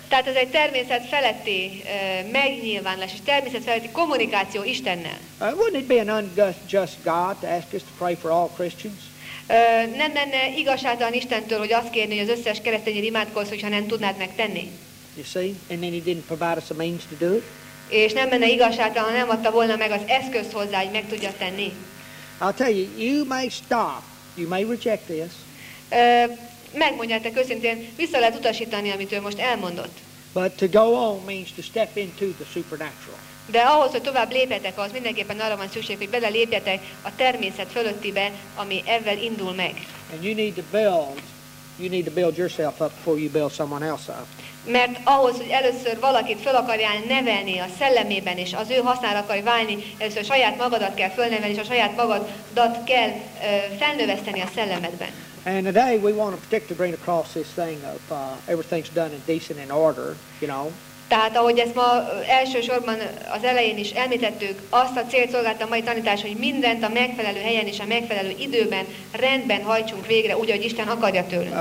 Tehát ez egy természet feletti uh, megnyilvánulás, és természet feletti kommunikáció Istennel. Uh, wouldn't it be an unjust God to ask us to pray for all Christians? Uh, nem lenne igazságtalan Istentől, hogy azt kérni, hogy az összes keresztényért imádkozz, hogyha nem tudnád megtenni? You see? And then he didn't provide us a means to do it? És nem lenne igazságtalan, nem adta volna meg az eszközt hozzá, hogy meg tudja tenni. I'll tell you, you may stop, you may reject this, Uh, megmondjátok őszintén, vissza lehet utasítani, amit ő most elmondott. but to go on means to step into the supernatural. De ahhoz, hogy tovább lépjetek, az mindenképpen arra van szükség, hogy belelépjetek a természet fölöttibe, ami ezzel indul meg. And you need to build, you need to build yourself up before you build someone else up. Mert ahhoz, hogy először valakit föl akarjál nevelni a szellemében, és az ő hasznára akarj válni, először saját magadat kell fölnevelni, és a saját magadat kell uh, felnöveszteni a szellemedben. And today we want to particularly bring across this thing of uh, everything's done in decent and order, you know. Tehát ahogy ezt ma elsősorban az elején is említettük, azt a célt szolgálta a mai tanítás, hogy mindent a megfelelő helyen és a megfelelő időben rendben hajtsunk végre, úgy, ahogy Isten akarja tőlünk.